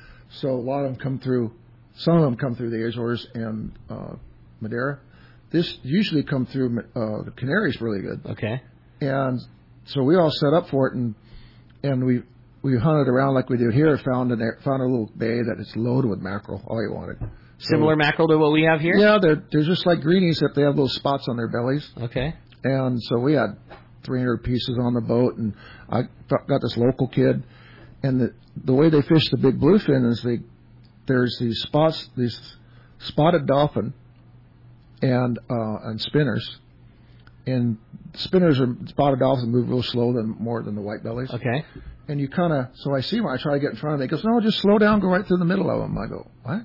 D: So a lot of them come through, some of them come through the Azores and uh, Madeira. This usually come through uh, the Canaries really good.
B: Okay.
D: And so we all set up for it, and and we we hunted around like we do here. Found an found a little bay that is loaded with mackerel. All you wanted.
B: Similar
D: so,
B: mackerel to what we have here?
D: Yeah, they're they're just like greenies, except they have little spots on their bellies.
B: Okay.
D: And so we had three hundred pieces on the boat, and I got this local kid, and the the way they fish the big bluefin is they there's these spots, these spotted dolphin, and uh, and spinners. And spinners are spotted dolphins move real slow than more than the white bellies.
B: Okay.
D: And you kind of, so I see him, I try to get in front of him. He goes, no, just slow down, go right through the middle of them. I go, what?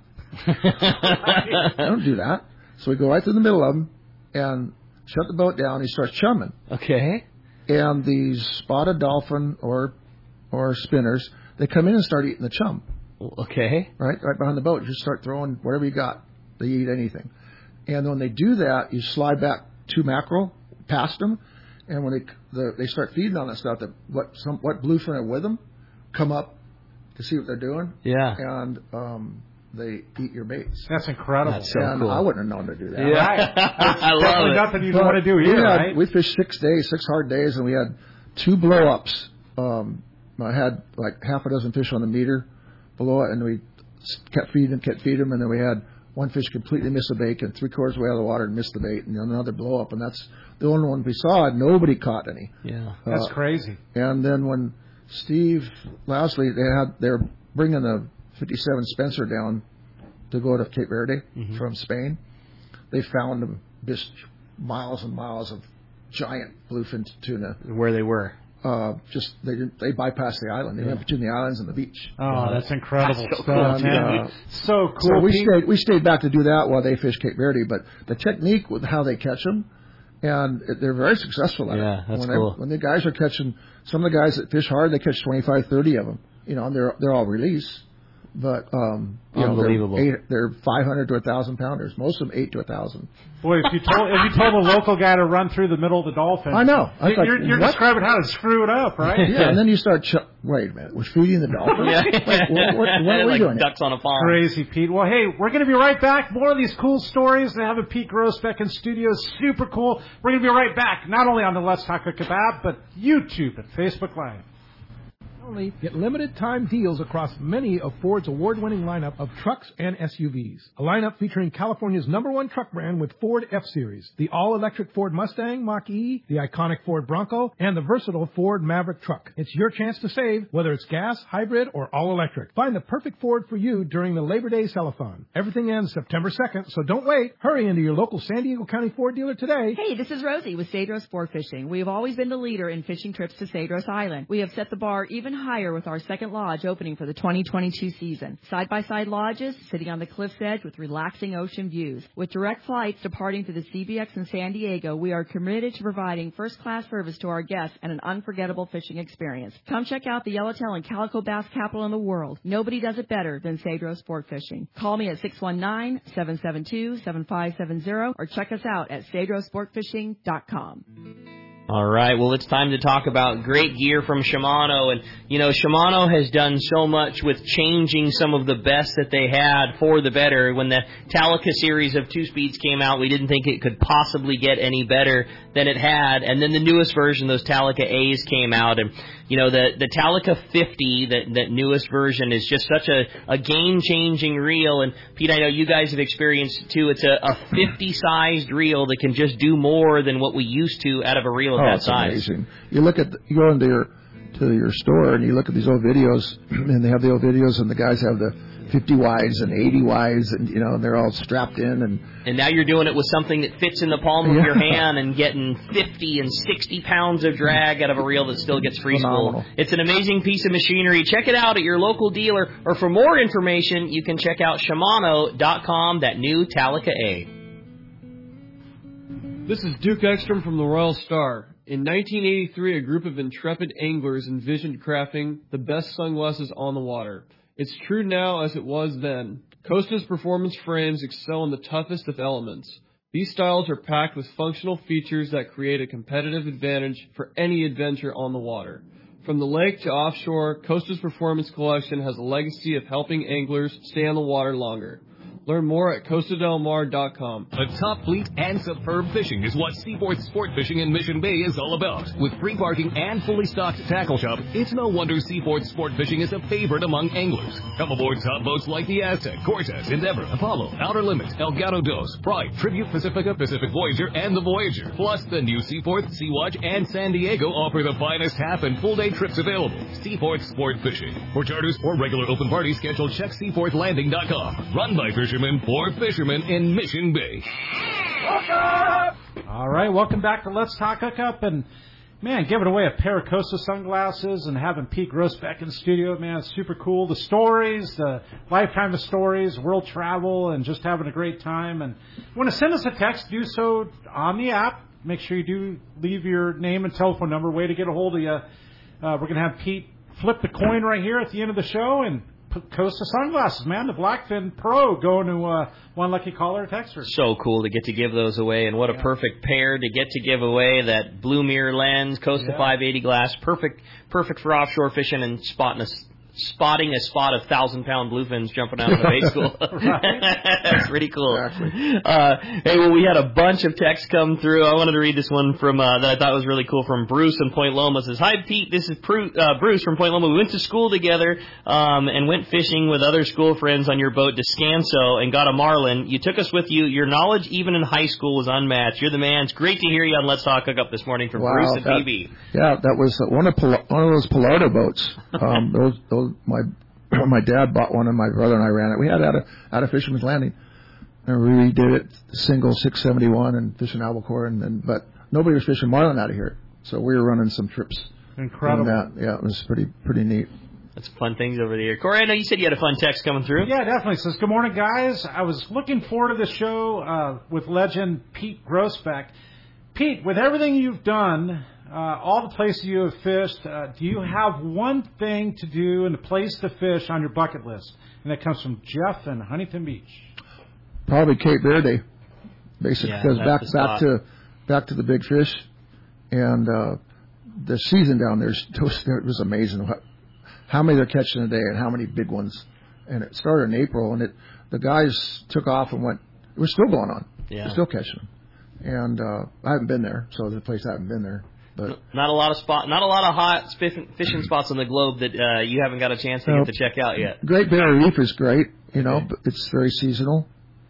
D: I don't do that. So we go right through the middle of them and shut the boat down. He starts chumming.
B: Okay.
D: And these spotted dolphin or or spinners, they come in and start eating the chum.
B: Okay.
D: Right, right behind the boat. You just start throwing whatever you got. They eat anything. And when they do that, you slide back two mackerel past them, and when they the, they start feeding on that stuff, that what some what bluefin are with them come up to see what they're doing.
B: Yeah.
D: And um, they eat your baits.
C: That's incredible.
B: That's so
D: and
B: cool.
D: I wouldn't have known to do that.
B: Yeah.
C: Right.
B: I love
C: Definitely
B: it.
C: nothing you'd
D: But
C: want to do
D: we
C: here,
D: had,
C: right?
D: We fished six days, six hard days, and we had two blow-ups. Um, I had like half a dozen fish on the meter below it, and we kept feeding them, kept feeding them, and then we had one fish completely miss a bait, and three quarters way out of the water and missed the bait, and another blow-up, and that's the only one we saw. Nobody caught any.
B: Yeah.
C: That's
D: Uh,
C: crazy.
D: And then when Steve Lousley, they had they're bringing the fifty-seven Spencer down to go to Cape Verde
B: Mhm.
D: from Spain. They found them just miles and miles of giant bluefin tuna.
B: Where they were.
D: Uh, just they didn't- they bypassed the island. They
B: Yeah.
D: went between the islands and the beach.
C: Oh, that's incredible
B: That's so
C: stuff,
B: cool,
C: man.
D: uh,
C: So cool.
D: So we
C: Pete.
D: stayed we stayed back to do that while they fished Cape Verde. But the technique with how they catch them and they're very successful at
B: yeah,
D: it.
B: that's
D: when
B: cool.
D: When the guys are catching, some of the guys that fish hard, they catch twenty-five, thirty of them. You know, and they're they're all release. But um, you
B: Unbelievable.
D: know, they're, eight, they're five hundred to a thousand pounders. Most of them eight to a thousand.
C: Boy, if you told if you told a local guy to run through the middle of the dolphin,
D: I know. I
C: you're,
D: thought,
C: you're, you're
D: what?
C: describing how to screw it up, right?
D: Yeah, and then you start. Ch- Wait a minute, we're feeding the dolphins.
B: Yeah.
D: Like, what, what, what are we
B: like
D: doing?
B: ducks on a pond.
C: Crazy, Pete. Well, hey, we're going to be right back. More of these cool stories. They have a Pete Groesbeck in studio. Super cool. We're going to be right back. Not only on the Let's Talk Hookup app, but YouTube and Facebook Live.
G: Only get limited time deals across many of Ford's award-winning lineup of trucks and S U Vs. A lineup featuring California's number one truck brand with Ford F-Series, the all-electric Ford Mustang Mach-E, the iconic Ford Bronco, and the versatile Ford Maverick truck. It's your chance to save, whether it's gas, hybrid, or all-electric. Find the perfect Ford for you during the Labor Day Sell-a-thon. Everything ends September second, so don't wait. Hurry into your local San Diego County Ford dealer today.
H: Hey, this is Rosie with Cedros Sport Fishing. We have always been the leader in fishing trips to Cedros Island. We have set the bar even higher with our second lodge opening for the twenty twenty-two season. Side-by-side lodges sitting on the cliff's edge with relaxing ocean views. With direct flights departing to the C B X in San Diego, we are committed to providing first-class service to our guests and an unforgettable fishing experience. Come check out the Yellowtail and Calico Bass capital in the world. Nobody does it better than Cedros Sport Fishing. Call me at six one nine, seven seven two, seven five seven zero or check us out at cedros sport fishing dot com.
B: All right, well, it's time to talk about great gear from Shimano. And, you know, Shimano has done so much with changing some of the best that they had for the better. When the Talica series of two-speeds came out, we didn't think it could possibly get any better than it had. And then the newest version, those Talica A's, came out. And, you know, the, the Talica fifty, that, that newest version, is just such a, a game-changing reel. And, Pete, I know you guys have experienced it, too. It's a, a fifty-sized reel that can just do more than what we used to out of a reel of
D: oh,
B: that
D: it's
B: size.
D: Amazing. You look at the, you go into your to your store and you look at these old videos, and they have the old videos, and the guys have the fifty wides and eighty wides, and you know they're all strapped in, and
B: and now you're doing it with something that fits in the palm of
D: yeah.
B: your hand and getting fifty and sixty pounds of drag out of a reel that still gets free spool. It's an amazing piece of machinery. Check it out at your local dealer, or for more information, you can check out Shimano dot com. That new Talica A.
I: This is Duke Ekstrom from the Royal Star. In nineteen eighty-three, a group of intrepid anglers envisioned crafting the best sunglasses on the water. It's true now as it was then. Costa's performance frames excel in the toughest of elements. These styles are packed with functional features that create a competitive advantage for any adventure on the water. From the lake to offshore, Costa's Performance Collection has a legacy of helping anglers stay on the water longer. Learn more at Costa Del Mar dot com.
J: A top fleet and superb fishing is what Seaforth Sport Fishing in Mission Bay is all about. With free parking and fully stocked tackle shop, it's no wonder Seaforth Sport Fishing is a favorite among anglers. Come aboard top boats like the Aztec, Cortez, Endeavor, Apollo, Outer Limits, El Gato Dos, Pride, Tribute Pacifica, Pacific Voyager, and the Voyager. Plus, the new Seaforth, Sea-Watch, and San Diego offer the finest half and full day trips available. Seaforth Sport Fishing. For charters or regular open party schedule, check seaforth landing dot com. Run by fishermen for fishermen in Mission Bay.
C: All right, welcome back to Let's Talk Hookup. And, man, giving away a pair of Costa sunglasses and having Pete Groesbeck in the studio, man, it's super cool. The stories, the lifetime of stories, world travel, and just having a great time. And if you want to send us a text, do so on the app. Make sure you do leave your name and telephone number, way to get a hold of you. Uh, we're going to have Pete flip the coin right here at the end of the show, and Costa sunglasses, man, the Blackfin Pro going to uh, one lucky caller or texter.
B: So cool to get to give those away, and what a
C: yeah. perfect
B: pair to get to give away. That blue mirror lens, Costa yeah. five eighty glass, perfect, perfect for offshore fishing and spotting a, spotting a spot of thousand pound bluefins jumping out of the bait school. That's pretty cool.
D: Exactly.
B: Uh, hey, well, we had a bunch of texts come through. I wanted to read this one from uh, that I thought was really cool from Bruce in Point Loma. It says, "Hi, Pete. This is Pru- uh, Bruce from Point Loma. We went to school together um, and went fishing with other school friends on your boat, Descanso, and got a marlin. You took us with you. Your knowledge, even in high school, was unmatched. You're the man. It's great to hear you on Let's Talk Hookup this morning from
D: wow,
B: Bruce and
D: that,
B: B B.
D: Yeah, that was one of Pil- one of those Pilardo boats. Um, those, those my my dad bought one, and my brother and I ran it. We had it out of out of Fisherman's Landing, and we redid it single six seventy-one and fishing albacore, and, and but nobody was fishing marlin out of here, so we were running some trips.
C: Incredible.
D: That. Yeah, it was pretty pretty neat.
B: That's fun things over there. Corey, I know you said you had a fun text coming through.
C: Yeah, definitely. It says, "Good morning, guys. I was looking forward to the show uh, with legend Pete Groesbeck. Pete, with everything you've done, uh, all the places you have fished, uh, do you have one thing to do and a place to fish on your bucket list? And that comes from Jeff in Huntington Beach.
D: Probably Cape Verde, basically,
B: Yeah,
D: because back
B: that's
D: back
B: the spot.
D: to back to the big fish, and uh, the season down there is- it was amazing. How, how many they're catching a day and how many big ones. And it started in April, and it the guys took off and went. It was still going on.
B: Yeah.
D: We're still catching them. And uh, I haven't been there, so the place I haven't been there. But
B: Not a lot of spot, not a lot of hot spiff- fishing spots on the globe that uh, you haven't got a chance to
D: No.
B: get to check out yet.
D: Great Barrier Reef is great, you know, but it's very seasonal.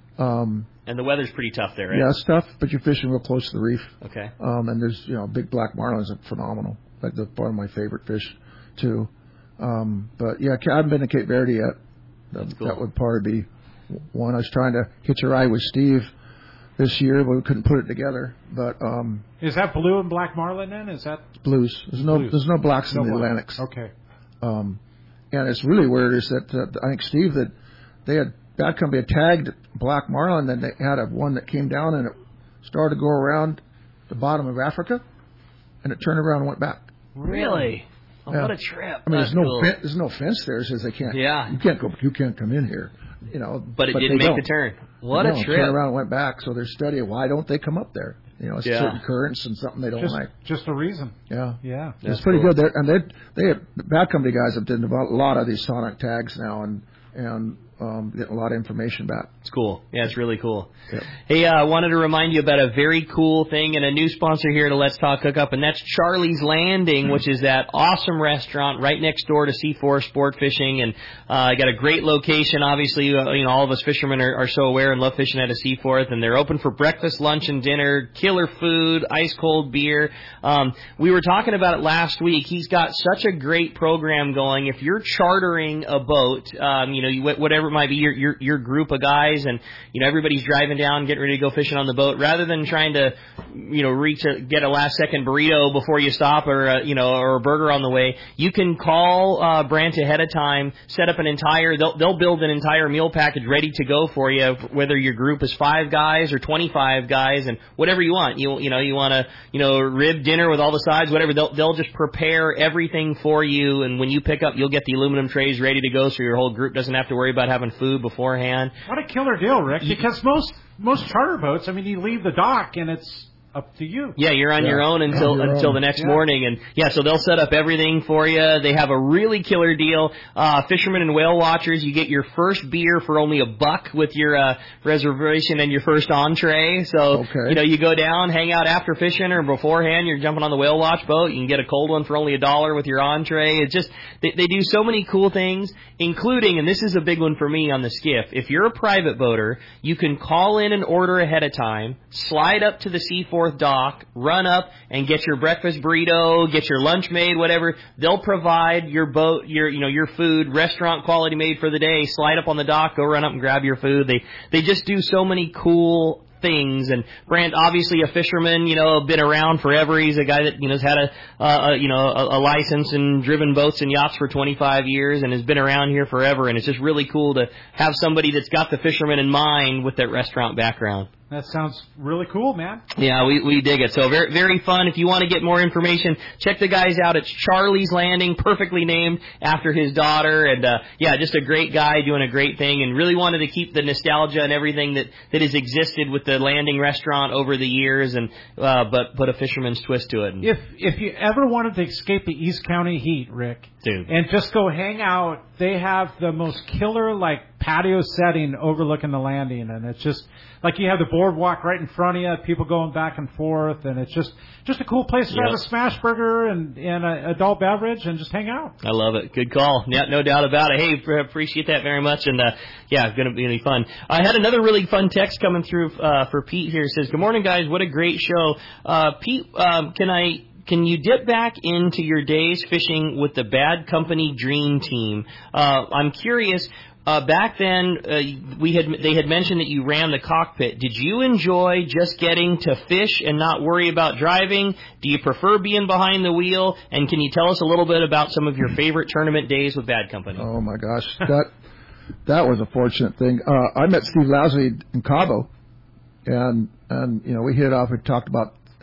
D: Um,
B: And the weather's pretty tough there, right?
D: yeah, it's tough, but you're fishing real close to the reef.
B: Okay.
D: Um, and there's, you know, big black marlins are phenomenal. Like the one of my favorite fish, too. Um, but yeah, I haven't been to Cape Verde yet. That,
B: That's cool.
D: that would probably be one. I was trying to hitch a ride with Steve this year, but we couldn't put it together. But um,
C: Is that blue and black marlin then? Is that
D: blues. There's no
C: Blues.
D: there's no blacks
C: no
D: in the
C: black?
D: Atlantics.
C: Okay.
D: Um, and it's really weird is that uh, I think Steve that they had Bad Company had tagged black marlin, then they had a one that came down and it started to go around the bottom of Africa, and it turned around and went back.
B: Really? Oh,
D: Yeah.
B: What a trip.
D: I mean,
B: That's
D: there's no
B: cool.
D: fen- there's no fence there. It says they can't.
B: Yeah.
D: You can't go. You can't come in here. You know.
B: But it
D: they
B: didn't make
D: don't.
B: the turn. What
D: No,
B: a
D: it
B: trip.
D: Turned around and went back. So they're studying why don't they come up there? You know, it's
B: Yeah.
D: certain currents and something they don't
C: Just,
D: like.
C: just a reason.
D: Yeah.
C: Yeah.
B: That's
D: it's pretty
B: cool.
D: good. They're, and they they have, the Bad Company guys have done a lot of these sonic tags now and and um, getting a lot of information back.
B: It's cool. Yeah, it's really cool.
D: Yep.
B: Hey, I uh, wanted to remind you about a very cool thing and a new sponsor here to Let's Talk Hookup, and that's Charlie's Landing, which is that awesome restaurant right next door to Seaforth Sport Fishing, and uh, got a great location. Obviously, uh, you know, all of us fishermen are, are so aware and love fishing at a Seaforth, and they're open for breakfast, lunch, and dinner, killer food, ice-cold beer. Um, we were talking about it last week. He's got such a great program going. If you're chartering a boat, um, you know, you, whatever it might be, your, your, your group of guys, and, you know, everybody's driving down, getting ready to go fishing on the boat, rather than trying to, you know, reach a, get a last-second burrito before you stop, or, a, you know, or a burger on the way, you can call uh, Brent ahead of time, set up an entire, they'll, they'll build an entire meal package ready to go for you, whether your group is five guys or twenty-five guys, and whatever you want. You, you know, you want a, you know, rib dinner with all the sides, whatever, they'll, they'll just prepare everything for you, and when you pick up, you'll get the aluminum trays ready to go so your whole group doesn't have to worry about having food beforehand.
C: What a killer deal, Rick. Because most most charter boats, I mean, you leave the dock and it's up to you.
B: Yeah, you're on
D: Yeah.
B: your own until
D: On your
B: until
D: own.
B: the next
C: Yeah.
B: morning, and yeah, so they'll set up everything for you. They have a really killer deal. Uh, fishermen and whale watchers, you get your first beer for only a buck with your uh, reservation and your first entree. So
D: Okay.
B: you know, you go down, hang out after fishing or beforehand. You're jumping on the whale watch boat. You can get a cold one for only a dollar with your entree. It's just they, they do so many cool things, including, and this is a big one for me on the skiff. If you're a private boater, you can call in and order ahead of time, slide up to the Seaforth dock, run up and get your breakfast burrito, get your lunch made, whatever. They'll provide your boat, your you know your food, restaurant quality made for the day. Slide up on the dock, go run up and grab your food. They they just do so many cool things. And Brant, obviously a fisherman, you know, been around forever. He's a guy that, you know, has had a, uh, a you know, a, a license and driven boats and yachts for twenty-five years and has been around here forever. And it's just really cool to have somebody that's got the fisherman in mind with that restaurant background.
C: That sounds really cool, man.
B: Yeah, we, we dig it. So very very fun. If you want to get more information, check the guys out. It's Charlie's Landing, perfectly named after his daughter. And, uh, yeah, just a great guy doing a great thing, and really wanted to keep the nostalgia and everything that, that has existed with the Landing restaurant over the years, and uh, but put a fisherman's twist to it. And,
C: If if you ever wanted to escape the East County heat, Rick,
B: dude.
C: and just go hang out, they have the most killer, like, patio setting overlooking the Landing, and it's just like you have the boardwalk right in front of you, people going back and forth, and it's just just a cool place to
B: Yep.
C: have a smash burger and, and an adult beverage and just hang out.
B: I love it. Good call. Yeah, no doubt about it. Hey, pr- appreciate that very much. And, uh, yeah, it's going to be really fun. I had another really fun text coming through uh, for Pete here. It says, good morning, guys. What a great show. Uh, Pete, um, can I... Can you dip back into your days fishing with the Bad Company Dream Team? Uh, I'm curious. Uh, back then, uh, we had they had mentioned that you ran the cockpit. Did you enjoy just getting to fish and not worry about driving? Do you prefer being behind the wheel? And can you tell us a little bit about some of your favorite tournament days with Bad Company?
D: Oh my gosh, that that was a fortunate thing. Uh, I met Steve Lousy in Cabo, and and you know we hit off. We talked about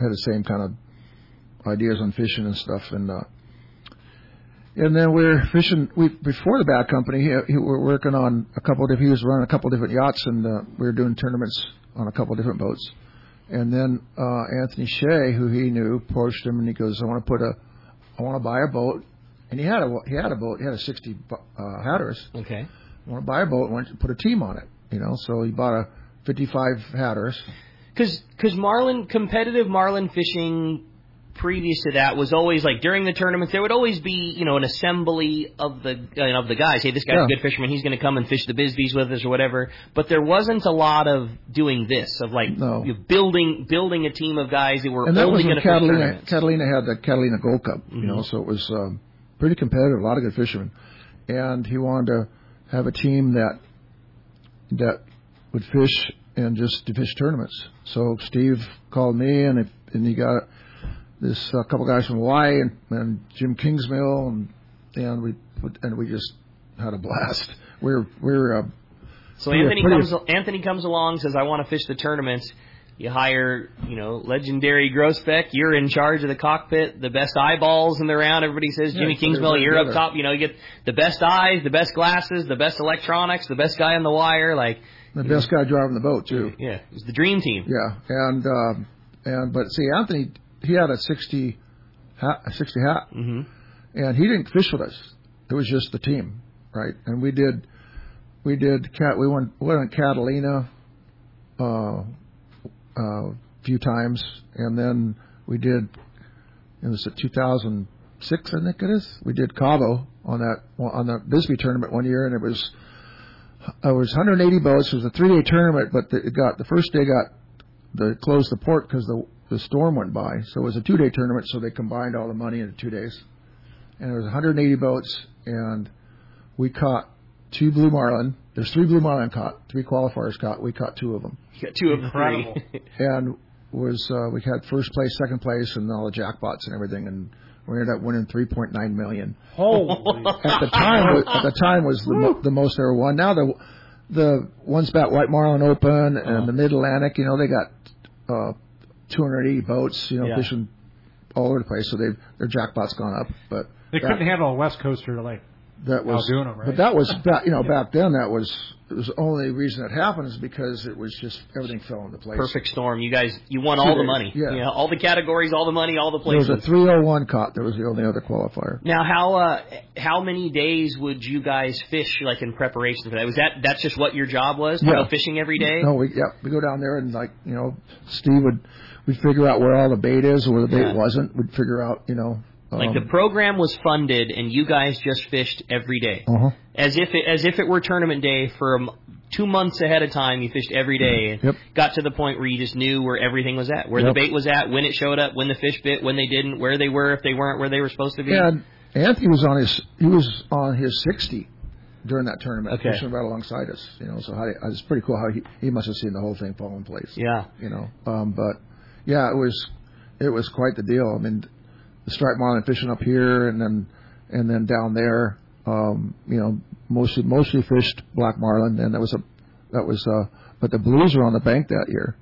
D: had the same kind of ideas on fishing and stuff. And uh, and then we're fishing. We before the Bat Company, he, he, we were working on a couple of different. He was running a couple of different yachts, and uh, we were doing tournaments on a couple of different boats. And then uh, Anthony Shea, who he knew, approached him, and he goes, "I want to put a, I want to buy a boat." And he had a he had a boat. He had a sixty uh, Hatteras.
B: Okay.
D: I want to buy a boat and want to put a team on it. You know, so he bought a fifty-five Hatteras.
B: Because because marlin competitive marlin fishing previous to that was always like during the tournaments there would always be you know an assembly of the uh, of the guys. Hey, this guy's
D: Yeah.
B: a good fisherman. He's going to come and fish the Bisbees with us or whatever. But there wasn't a lot of doing this of like
D: No.
B: you know, building building a team of guys that were
D: And that
B: only
D: was
B: going
D: when
B: to fish
D: Catalina,
B: tournaments.
D: Catalina had the Catalina Gold Cup, you
B: Mhm.
D: know, so it was um, pretty competitive, a lot of good fishermen. And he wanted to have a team that that would fish and just to fish tournaments. So Steve called me, and it, and he got this uh, couple guys from Hawaii and, and Jim Kingsmill, and and we put, and we just had a blast. We're we're uh,
B: So
D: pretty-
B: Anthony
D: pretty-
B: comes Anthony comes along, says, I want to fish the tournaments. You hire, you know, legendary Grosbeck. You're in charge of the cockpit, the best eyeballs in the round. Everybody says,
D: Yeah,
B: Jimmy
D: so they're
B: Kingsmill, you're up
D: together.
B: top. You know, you get the best eyes, the best glasses, the best electronics, the best guy on the wire. Like
D: the best guy driving the boat too.
B: Yeah, it was the dream team.
D: Yeah, and um, and but see, Anthony, he had a sixty hat, a sixty hat,
B: mm-hmm.
D: and he didn't fish with us. It was just the team, right? And we did, we did cat. We went we went on Catalina, uh, uh, a few times, and then we did. It was at two thousand six, I think it is. We did Cabo on that on the Bisbee tournament one year, and it was. It was one hundred eighty boats. It was a three-day tournament, but the, it got the first day got the closed the port because the the storm went by. So it was a two-day tournament. So they combined all the money into two days, and it was one hundred eighty boats, and we caught two blue marlin. There's three blue marlin caught, three qualifiers caught. We caught two of them.
B: You got two of them.
C: Incredible.
D: And was uh, we had first place, second place, and all the jackpots and everything, and we ended up winning three point nine million.
C: Holy!
D: At the time, was, at the time was the, mo- the most ever won. Now the the One Spat White Marlin Open and the Mid Atlantic, you know, they got uh, two hundred eighty boats, you know,
B: Yeah.
D: fishing all over the place. So they their jackpot's gone up, but
C: They
D: that,
C: couldn't handle a West Coaster like
D: that was
C: outdoing them, right?
D: But that was back, you know, back then that was it was the only reason it happened is because it was just everything fell into place.
B: Perfect storm. You guys, you won
D: Two
B: all the
D: days,
B: money.
D: yeah.
B: You know, all the categories, all the money, all the
D: There
B: places.
D: was a three oh one caught. That was the only other qualifier.
B: Now, how uh, how many days would you guys fish like in preparation for that? Was that that's just what your job was? To
D: Yeah.
B: go fishing every day?
D: No, we yeah we go down there and like you know Steve would we'd figure out where all the bait is or where the bait
B: Yeah.
D: wasn't. We'd figure out you know um,
B: Like the program was funded, and you guys just fished every day,
D: uh-huh.
B: as if it, as if it were tournament day for a m two months ahead of time. You fished every day, and
D: Yep.
B: got to the point where you just knew where everything was at, where
D: Yep.
B: the bait was at, when it showed up, when the fish bit, when they didn't, where they were, if they weren't where they were supposed to be.
D: And Anthony was on his he was on his sixty during that tournament,
B: Okay.
D: fishing right alongside us. You know, so how, it's pretty cool how he he must have seen the whole thing fall in place.
B: Yeah.
D: You know, um, but yeah, it was it was quite the deal. I mean, the striped marlin fishing up here, and then and then down there, um, you know, mostly mostly fished black marlin, and that was a that was uh, but the blues were on the bank that year,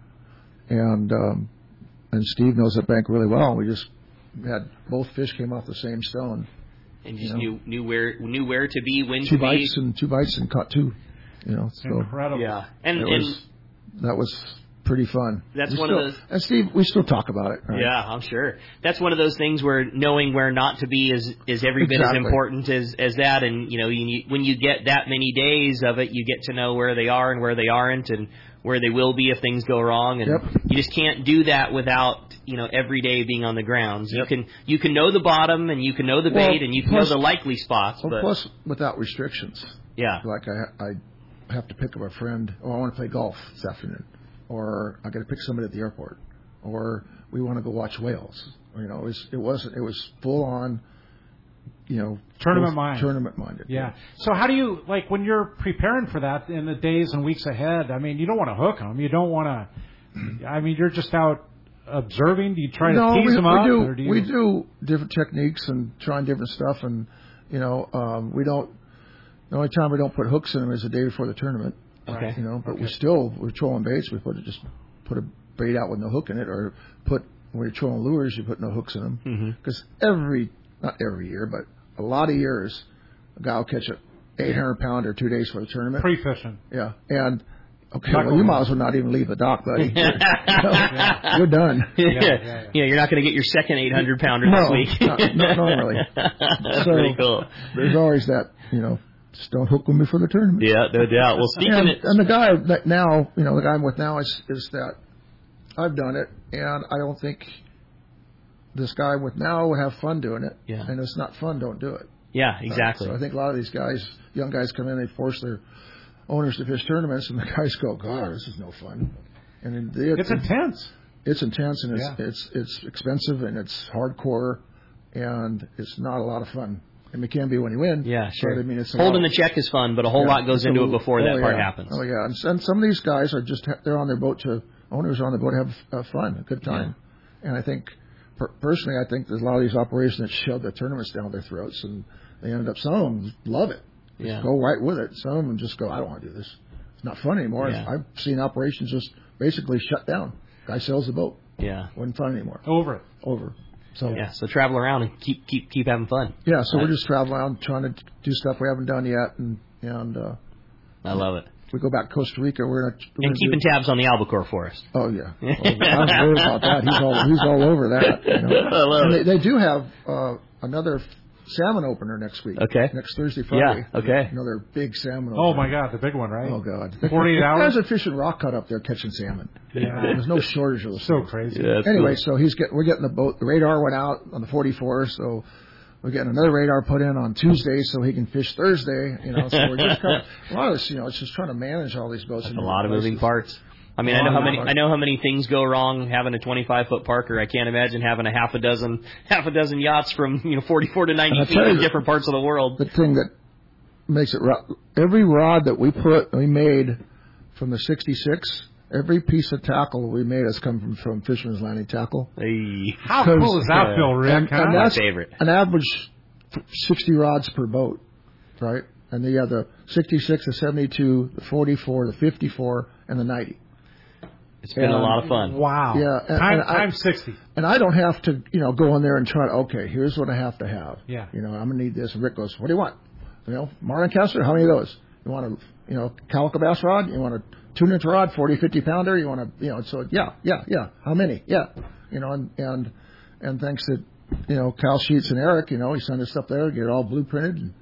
D: and um, and Steve knows that bank really well. We just had both fish came off the same stone.
B: And just
D: You know.
B: knew knew where knew where to be, when
D: Two
B: to
D: bites
B: be.
D: and two bites and caught two. You know, so
C: Incredible.
B: Yeah, and
D: it
B: and
D: was, that was pretty fun.
B: That's
D: We
B: one of
D: still-
B: those-
D: And Steve, we still talk about it. Right?
B: yeah, I'm sure that's one of those things where knowing where not to be is is every bit
D: Exactly.
B: as important as as that. And you know, you need, when you get that many days of it, you get to know where they are and where they aren't, and where they will be if things go wrong. And
D: Yep.
B: you just can't do that without you know every day being on the grounds.
D: Yep.
B: You can you can know the bottom, and you can know the
D: Well,
B: bait, and you can
D: plus-
B: know the likely spots.
D: Well,
B: but
D: plus without restrictions.
B: yeah,
D: Like I, I have to pick up a friend. Oh, I want to play golf this afternoon, or I got to pick somebody at the airport, or we want to go watch whales. You know, it was it wasn't it was full on. You know,
C: Tournament
D: full-
C: minded.
D: Tournament minded.
C: Yeah. So how do you, like, when you're preparing for that in the days and weeks ahead, I mean, you don't want to hook them. You don't want to, I mean, you're just out observing. Do you try to
D: no,
C: tease
D: we,
C: them
D: we
C: up?
D: do
C: or do you...
D: we do different techniques and trying different stuff, and you know, um, we don't. The only time we don't put hooks in them is the day before the tournament.
B: Okay.
D: You know, but
C: Okay.
D: we still we're trolling baits. We put it just put a bait out with no hook in it, or put when you're trolling lures, you put no hooks in them.
B: Mm-hmm.
D: Because every, not every year, but a lot of years, a guy will catch a eight hundred pounder two days for the tournament.
C: Pre-fishing.
D: Yeah. And, okay, well, you might as well not even leave the dock, buddy. You're,
C: yeah.
D: you're done.
B: Yeah,
C: yeah, yeah, yeah.
B: yeah you're not going to get your second eight hundred pounder
D: no,
B: this week.
D: not, not normally.
B: That's
D: so,
B: pretty cool.
D: There's always that, you know, just don't hook with me for the tournament.
B: Yeah, no doubt. Well, speaking
D: and,
B: of...
D: and the guy that now, you know, the guy I'm with now is, is that I've done it, and I don't think this guy with now would have fun doing it.
B: Yeah.
D: And it's not fun, don't do it.
B: Yeah, exactly.
D: Uh, so I think a lot of these guys, young guys come in, they force their owners to fish tournaments, and the guys go, God, this is no fun. And it,
C: It's intense.
D: It's intense, and it's,
C: Yeah.
D: it's, it's expensive, and it's hardcore, and it's not a lot of fun. I mean, it can be when you win.
B: Yeah, sure.
D: But, I mean, it's a
B: Holding
D: lot,
B: the check is fun, but a whole
D: yeah,
B: lot goes into
D: a,
B: it before
D: oh,
B: that part
D: yeah.
B: happens.
D: Oh, yeah. And, and some of these guys are just, they're on their boat to, owners are on the boat to have uh, fun, a good time. Yeah. And I think, per, personally, I think there's a lot of these operations that shove the tournaments down their throats, and they end up, some of them love it. Just
B: Yeah.
D: go right with it. Some of them just go, I don't want to do this. It's not fun anymore.
B: Yeah.
D: I've seen operations just basically shut down. Guy sells the boat.
B: Yeah.
D: Wasn't fun anymore.
C: Over it.
D: Over. So
B: Yeah, so travel around and keep keep keep having fun.
D: yeah, so
B: Right.
D: we're just traveling around trying to do stuff we haven't done yet, and and uh,
B: I love it.
D: we go back to Costa Rica. We're gonna, we're
B: And
D: gonna
B: keeping
D: do,
B: tabs on the albacore for us.
D: Oh yeah, oh, I was worried about that. He's all he's all over that. You know?
B: I love
D: and
B: it.
D: they, they do have uh, another salmon opener next week.
B: Okay.
D: Next Thursday, Friday.
B: Yeah, okay.
D: Another big salmon.
C: Oh,
D: opener.
C: my God, the big one, right?
D: Oh God.
C: forty-eight hours?
D: Guys are fishing rock cut up there catching salmon.
C: Yeah.
D: There's no shortage of those.
C: So
D: things.
C: crazy.
B: Yeah, that's
D: Anyway,
B: cool.
D: so he's get we're getting the boat. The radar went out on the forty-four, so we're getting another radar put in on Tuesday, so he can fish Thursday. You know, so we're just kind of, a lot of this, you know, it's just trying to manage all these boats.
B: That's
D: in
B: a lot of
D: different
B: moving
D: places.
B: parts. I mean, I know how many I know how many things go wrong having a twenty-five foot Parker. I can't imagine having a half a dozen half a dozen yachts from you know forty-four to ninety
D: And I'll
B: feet
D: tell you
B: in
D: the-
B: different parts of the world.
D: The thing that makes it ro- every rod that we put we made from the sixty-six, every piece of tackle we made has come from, from Fisherman's Landing Tackle.
B: Hey.
C: How cool does that
B: Yeah.
C: feel, Rick?
D: And,
C: huh?
D: and
B: My
D: that's
B: favorite.
D: an average sixty rods per boat, right? And then you have the sixty-six, the seventy-two, the forty-four, the fifty-four, and the ninety.
B: It's been
D: And-
B: a lot of fun.
C: Wow.
D: Yeah, and-
C: Time,
D: and I-
C: time sixty.
D: And I don't have to, you know, go in there and try to, okay, here's what I have to have.
C: Yeah.
D: You know, I'm going to need this. And Rick goes, what do you want? You know, Marlin Kessler, how many of those? You want a, you know, calico bass rod? You want a two-inch rod, forty, fifty pounder? You want a, you know, so yeah, yeah, yeah. How many? Yeah. You know, and, and, and thanks to, you know, Cal Sheets and Eric, you know, he sent us up there, get it all blueprinted. And,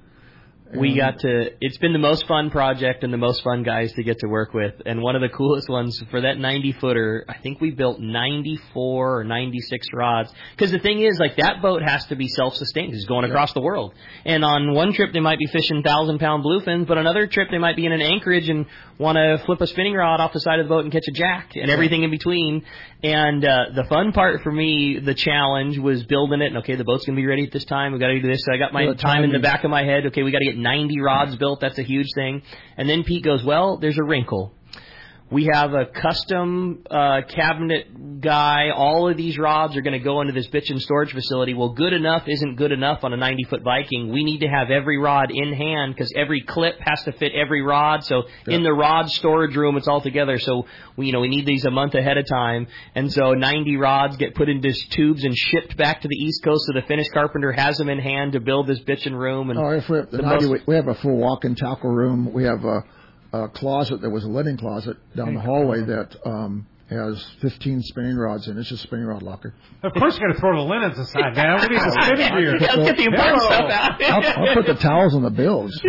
B: We
D: and-
B: got to, it's been the most fun project and the most fun guys to get to work with. And one of the coolest ones for that ninety footer, I think we built ninety-four or ninety-six rods. Because the thing is, like, that boat has to be self-sustained. It's going across the world. And on one trip, they might be fishing one thousand pound bluefins, but another trip, they might be in an anchorage and want to flip a spinning rod off the side of the boat and catch a jack and everything in between. And uh, the fun part for me, the challenge, was building it. And, okay, the boat's going to be ready at this time. we got to do this. So I got my
D: Yeah,
B: time in the
D: timing.
B: back of my head. Okay, we got to get ninety rods built. That's a huge thing. And then Pete goes, well, there's a wrinkle. We have a custom uh, cabinet guy. All of these rods are going to go into this bitchin' storage facility. Well, good enough isn't good enough on a ninety foot Viking. We need to have every rod in hand because every clip has to fit every rod. So
D: Yeah.
B: in the rod storage room, it's all together. So we, you know, we need these a month ahead of time. And so ninety rods get put into tubes and shipped back to the East Coast. So the finished carpenter has them in hand to build this bitchin' room. And
D: Oh, if we have, the
B: the
D: ninety,
B: most-
D: we have a full walk-in tackle room. We have a, a closet that was a linen closet down the hallway that um, has fifteen spinning rods in it. It's just a spinning rod locker.
C: Of course you got to throw the linens aside, man. We need the spinning gear.
B: Yeah, let's get the important
C: Hello.
B: stuff out.
D: I'll, I'll put the towels on the bills.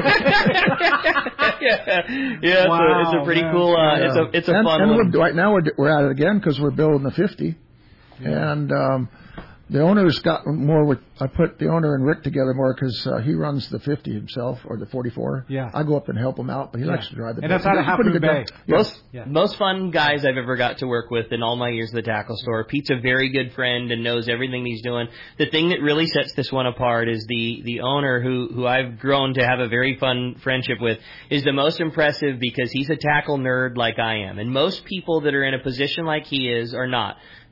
B: yeah, yeah it's,
C: Wow,
B: a, it's a pretty
C: man.
B: cool. Uh, It's a it's a
D: and,
B: fun
D: and
B: one.
D: we're, right now we're, we're at it again because we're building the fifty. And um, the owner's got more with, I put the owner and Rick together more because uh, he runs the fifty himself, or the forty-four.
C: Yeah.
D: I go up and help him out, but he
C: Yeah.
D: likes to drive the
C: And
D: boat.
C: that's out of
D: He's a
C: Half
D: pretty
C: Moon
D: good guy.
C: Bay.
D: Yeah.
B: Most
C: Yeah.
B: most fun guys I've ever got to work with in all my years at the tackle store. Pete's a very good friend and knows everything he's doing. The thing that really sets this one apart is the the owner who who I've grown to have a very fun friendship with is the most impressive because he's a tackle nerd like I am, and most people that are in a position like he is are not.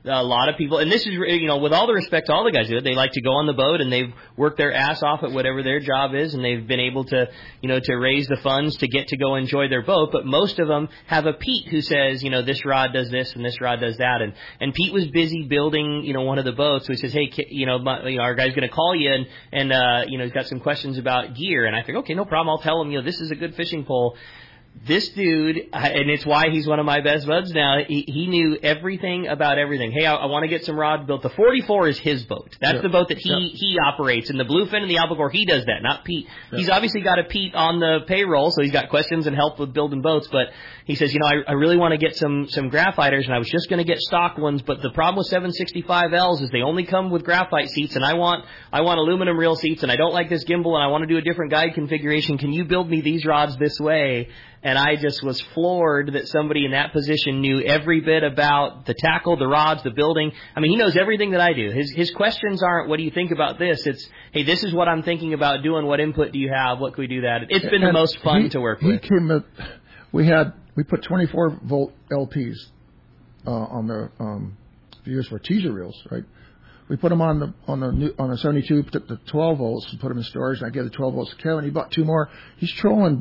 B: a lot of people, and this is, you know, with all the respect to all the guys who do it, they like to go on the boat and they've worked their ass off at whatever their job is, and they've been able to, you know, to raise the funds to get to go enjoy their boat. But most of them have a Pete who says, you know, this rod does this and this rod does that. And, and Pete was busy building, you know, one of the boats. So he says, hey, you know, my, you know our guy's going to call you and, and, uh, you know, he's got some questions about gear. And I think, okay, no problem. I'll tell him, you know, this is a good fishing pole. This dude, and it's why he's one of my best buds now, he, he knew everything about everything. Hey, I, I want to get some rods built. The forty-four is his boat. That's yep. the boat that he, yep. he operates. And the Bluefin and the Albacore, he does that, not Pete. Yep. He's obviously got a Pete on the payroll, so he's got questions and help with building boats. But he says, you know, I, I really want to get some, some graphiters, and I was just going to get stock ones. But the problem with seven sixty-five L's is they only come with graphite seats, and I want I want aluminum reel seats, and I don't like this gimbal, and I want to do a different guide configuration. Can you build me these rods this way? And I just was floored that somebody in that position knew every bit about the tackle, the rods, the building. I mean, he knows everything that I do. His his questions aren't, what do you think about this? It's, hey, this is what I'm thinking about doing. What input do you have? What can we do that? It's been and the most fun
D: he,
B: to work
D: he
B: with.
D: Came up, we had, we put twenty-four volt L Ps uh, on the, um, used for teaser reels, right? We put them on the on the new, on the seventy-two, took the twelve volts and put them in storage, and I gave the twelve volts to Kevin. He bought two more. He's trolling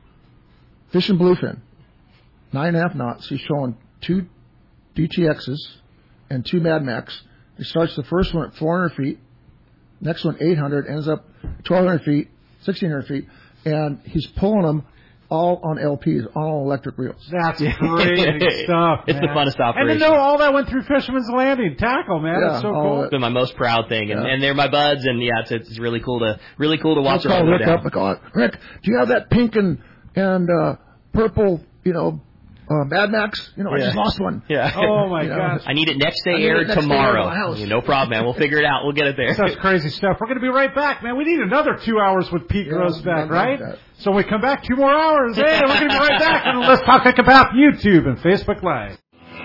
D: fishing bluefin, nine and a half knots. He's showing two D T Xs and two Mad Max. He starts the first one at four hundred feet, next one eight hundred, ends up twelve hundred feet, sixteen hundred feet, and he's pulling them all on L Ps, all electric reels.
C: That's great stuff,
B: It's
C: man.
B: the funnest operation.
C: And to know all that went through Fisherman's Landing tackle, man.
D: Yeah,
C: That's so cool.
B: It's been my most proud thing, and,
D: Yeah.
B: and they're my buds, and yeah, it's, it's really cool to really cool to watch
D: I'll call
B: them
D: Rick
B: go down.
D: up and call it, Rick, do you have that pink and and uh, purple, you know, uh, Mad Max? You know,
B: Yeah.
D: I just lost one.
B: Yeah.
C: Oh, my
D: You know,
C: gosh.
B: I need it next day
D: I need it
B: aired
D: next day
B: tomorrow.
D: aired at my house.
B: Yeah, no problem, man. We'll figure it out. We'll get it there.
C: Such crazy stuff. We're going to be right back, man. We need another two hours with Pete
D: Yeah,
C: Grossbeck,
D: I
C: right?
D: like that.
C: So when we come back, two more hours. Hey, we're going to be right back on Let's Talk About YouTube and Facebook Live.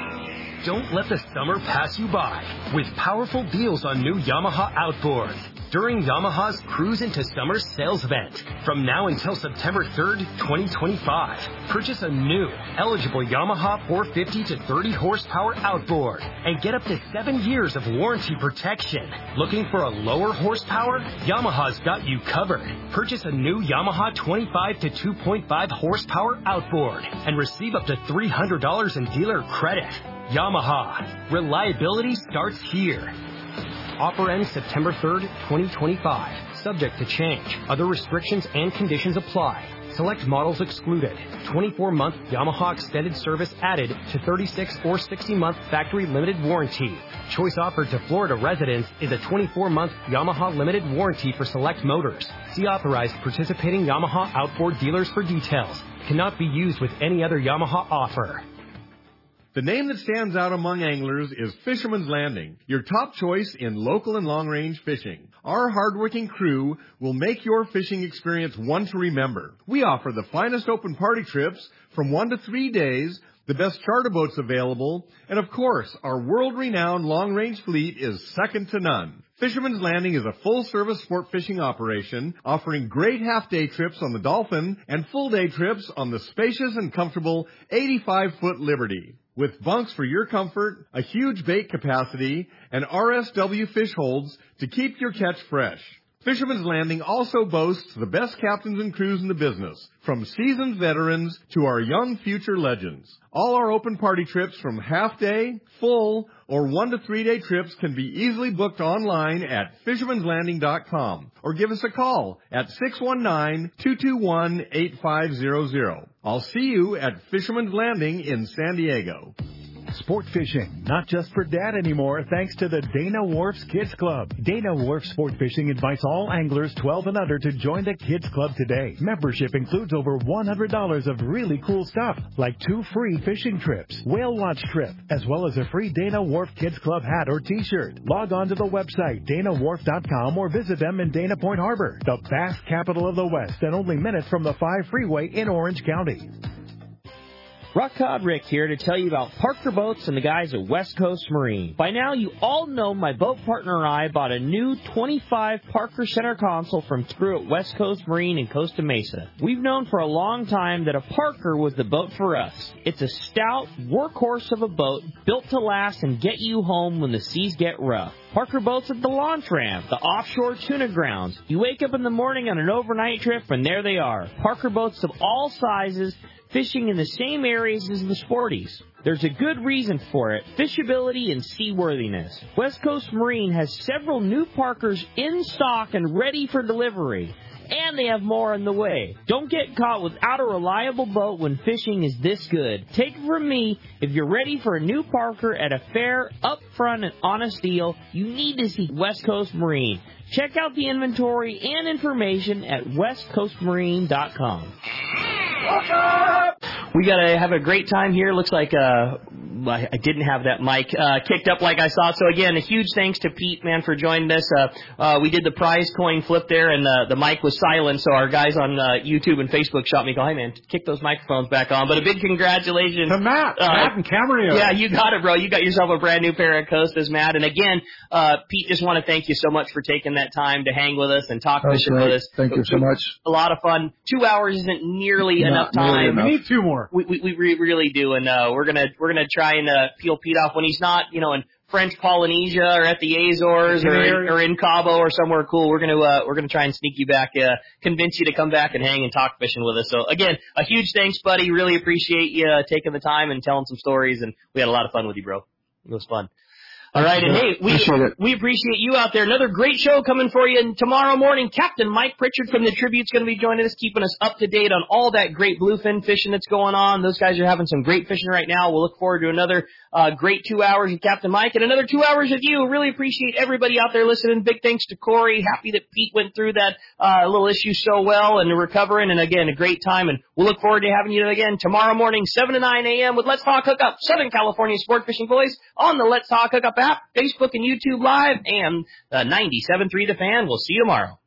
K: Don't let the summer pass you by with powerful deals on new Yamaha outboards during Yamaha's Cruise into Summer sales event. From now until September third, twenty twenty-five, purchase a new, eligible Yamaha four fifty to thirty horsepower outboard and get up to seven years of warranty protection. Looking for a lower horsepower? Yamaha's got you covered. Purchase a new Yamaha twenty-five to two point five horsepower outboard and receive up to three hundred dollars in dealer credit. Yamaha. Reliability starts here. Offer ends September third, twenty twenty-five. Subject to change. Other restrictions and conditions apply. Select models excluded. twenty-four month Yamaha extended service added to thirty-six or sixty month factory limited warranty. Choice offered to Florida residents is a twenty-four month Yamaha limited warranty for select motors. See authorized participating Yamaha outboard dealers for details. Cannot be used with any other Yamaha offer.
L: The name that stands out among anglers is Fisherman's Landing, your top choice in local and long-range fishing. Our hardworking crew will make your fishing experience one to remember. We offer the finest open party trips from one to three days, the best charter boats available, and of course, our world-renowned long-range fleet is second to none. Fisherman's Landing is a full-service sport fishing operation offering great half-day trips on the Dolphin and full-day trips on the spacious and comfortable eighty-five foot Liberty. With bunks for your comfort, a huge bait capacity, and R S W fish holds to keep your catch fresh. Fisherman's Landing also boasts the best captains and crews in the business, from seasoned veterans to our young future legends. All our open party trips from half-day, full, or one to three day trips can be easily booked online at fishermans landing dot com or give us a call at six one nine, two two one, eight five zero zero. I'll see you at Fisherman's Landing in San Diego.
M: Sport fishing, not just for dad anymore, thanks to the Dana Wharf's Kids Club. Dana Wharf Sport Fishing invites all anglers twelve and under to join the Kids Club today. Membership includes over one hundred dollars of really cool stuff, like two free fishing trips, whale watch trip, as well as a free Dana Wharf Kids Club hat or t-shirt. Log on to the website, dana wharf dot com, or visit them in Dana Point Harbor, the bass capital of the West, and only minutes from the five freeway in Orange County.
N: Rock Cod Rick here to tell you about Parker Boats and the guys at West Coast Marine. By now, you all know my boat partner and I bought a new twenty-five Parker center console from Screw at West Coast Marine in Costa Mesa. We've known for a long time that a Parker was the boat for us. It's a stout workhorse of a boat built to last and get you home when the seas get rough. Parker Boats at the launch ramp, the offshore tuna grounds. You wake up in the morning on an overnight trip and there they are. Parker Boats of all sizes, fishing in the same areas as the sporties. There's a good reason for it, fishability and seaworthiness. West Coast Marine has several new Parkers in stock and ready for delivery. And they have more on the way. Don't get caught without a reliable boat when fishing is this good. Take it from me, if you're ready for a new Parker at a fair, upfront, and honest deal, you need to see West Coast Marine. Check out the inventory and information at west coast marine dot com.
B: We got to have a great time here. Looks like uh, I didn't have that mic uh, kicked up like I saw. So, again, a huge thanks to Pete, man, for joining us. Uh, uh, we did the prize coin flip there, and uh, the mic was silent, so our guys on uh, YouTube and Facebook shot me, go, hey, man, kick those microphones back on. But a big congratulations.
C: To Matt.
B: Uh,
C: Matt and Camarillo.
B: Yeah, you got it, bro. You got yourself a brand new pair of Costas, Matt. And, again, uh, Pete, just want to thank you so much for taking that time to hang with us and talk
D: That's
B: fishing
D: great.
B: with us.
D: Thank you so much.
B: A lot of fun. Two hours isn't nearly
D: Not
B: enough time.
D: nearly enough.
C: We need two more.
B: We we, we re- really do, and uh, we're gonna we're gonna try and uh, peel Pete off when he's not, you know, in French Polynesia or at the Azores or in, or in Cabo or somewhere cool. We're gonna uh, we're gonna try and sneak you back, uh, convince you to come back and hang and talk fishing with us. So again, a huge thanks, buddy. Really appreciate you uh, taking the time and telling some stories, and we had a lot of fun with you, bro. It was fun. All right, and hey, we
D: appreciate
B: we appreciate you out there. Another great show coming for you. And tomorrow morning, Captain Mike Pritchard from the Tribute's going to be joining us, keeping us up to date on all that great bluefin fishing that's going on. Those guys are having some great fishing right now. We'll look forward to another uh, great two hours with Captain Mike and another two hours with you. Really appreciate everybody out there listening. Big thanks to Corey. Happy that Pete went through that uh, little issue so well and recovering. And again, a great time. And we'll look forward to having you again tomorrow morning, seven to nine a.m. with Let's Talk Hookup, Southern California Sport Fishing Voice on the Let's Talk Hookup app, Facebook and YouTube Live, and uh, ninety-seven point three The Fan. We'll see you tomorrow.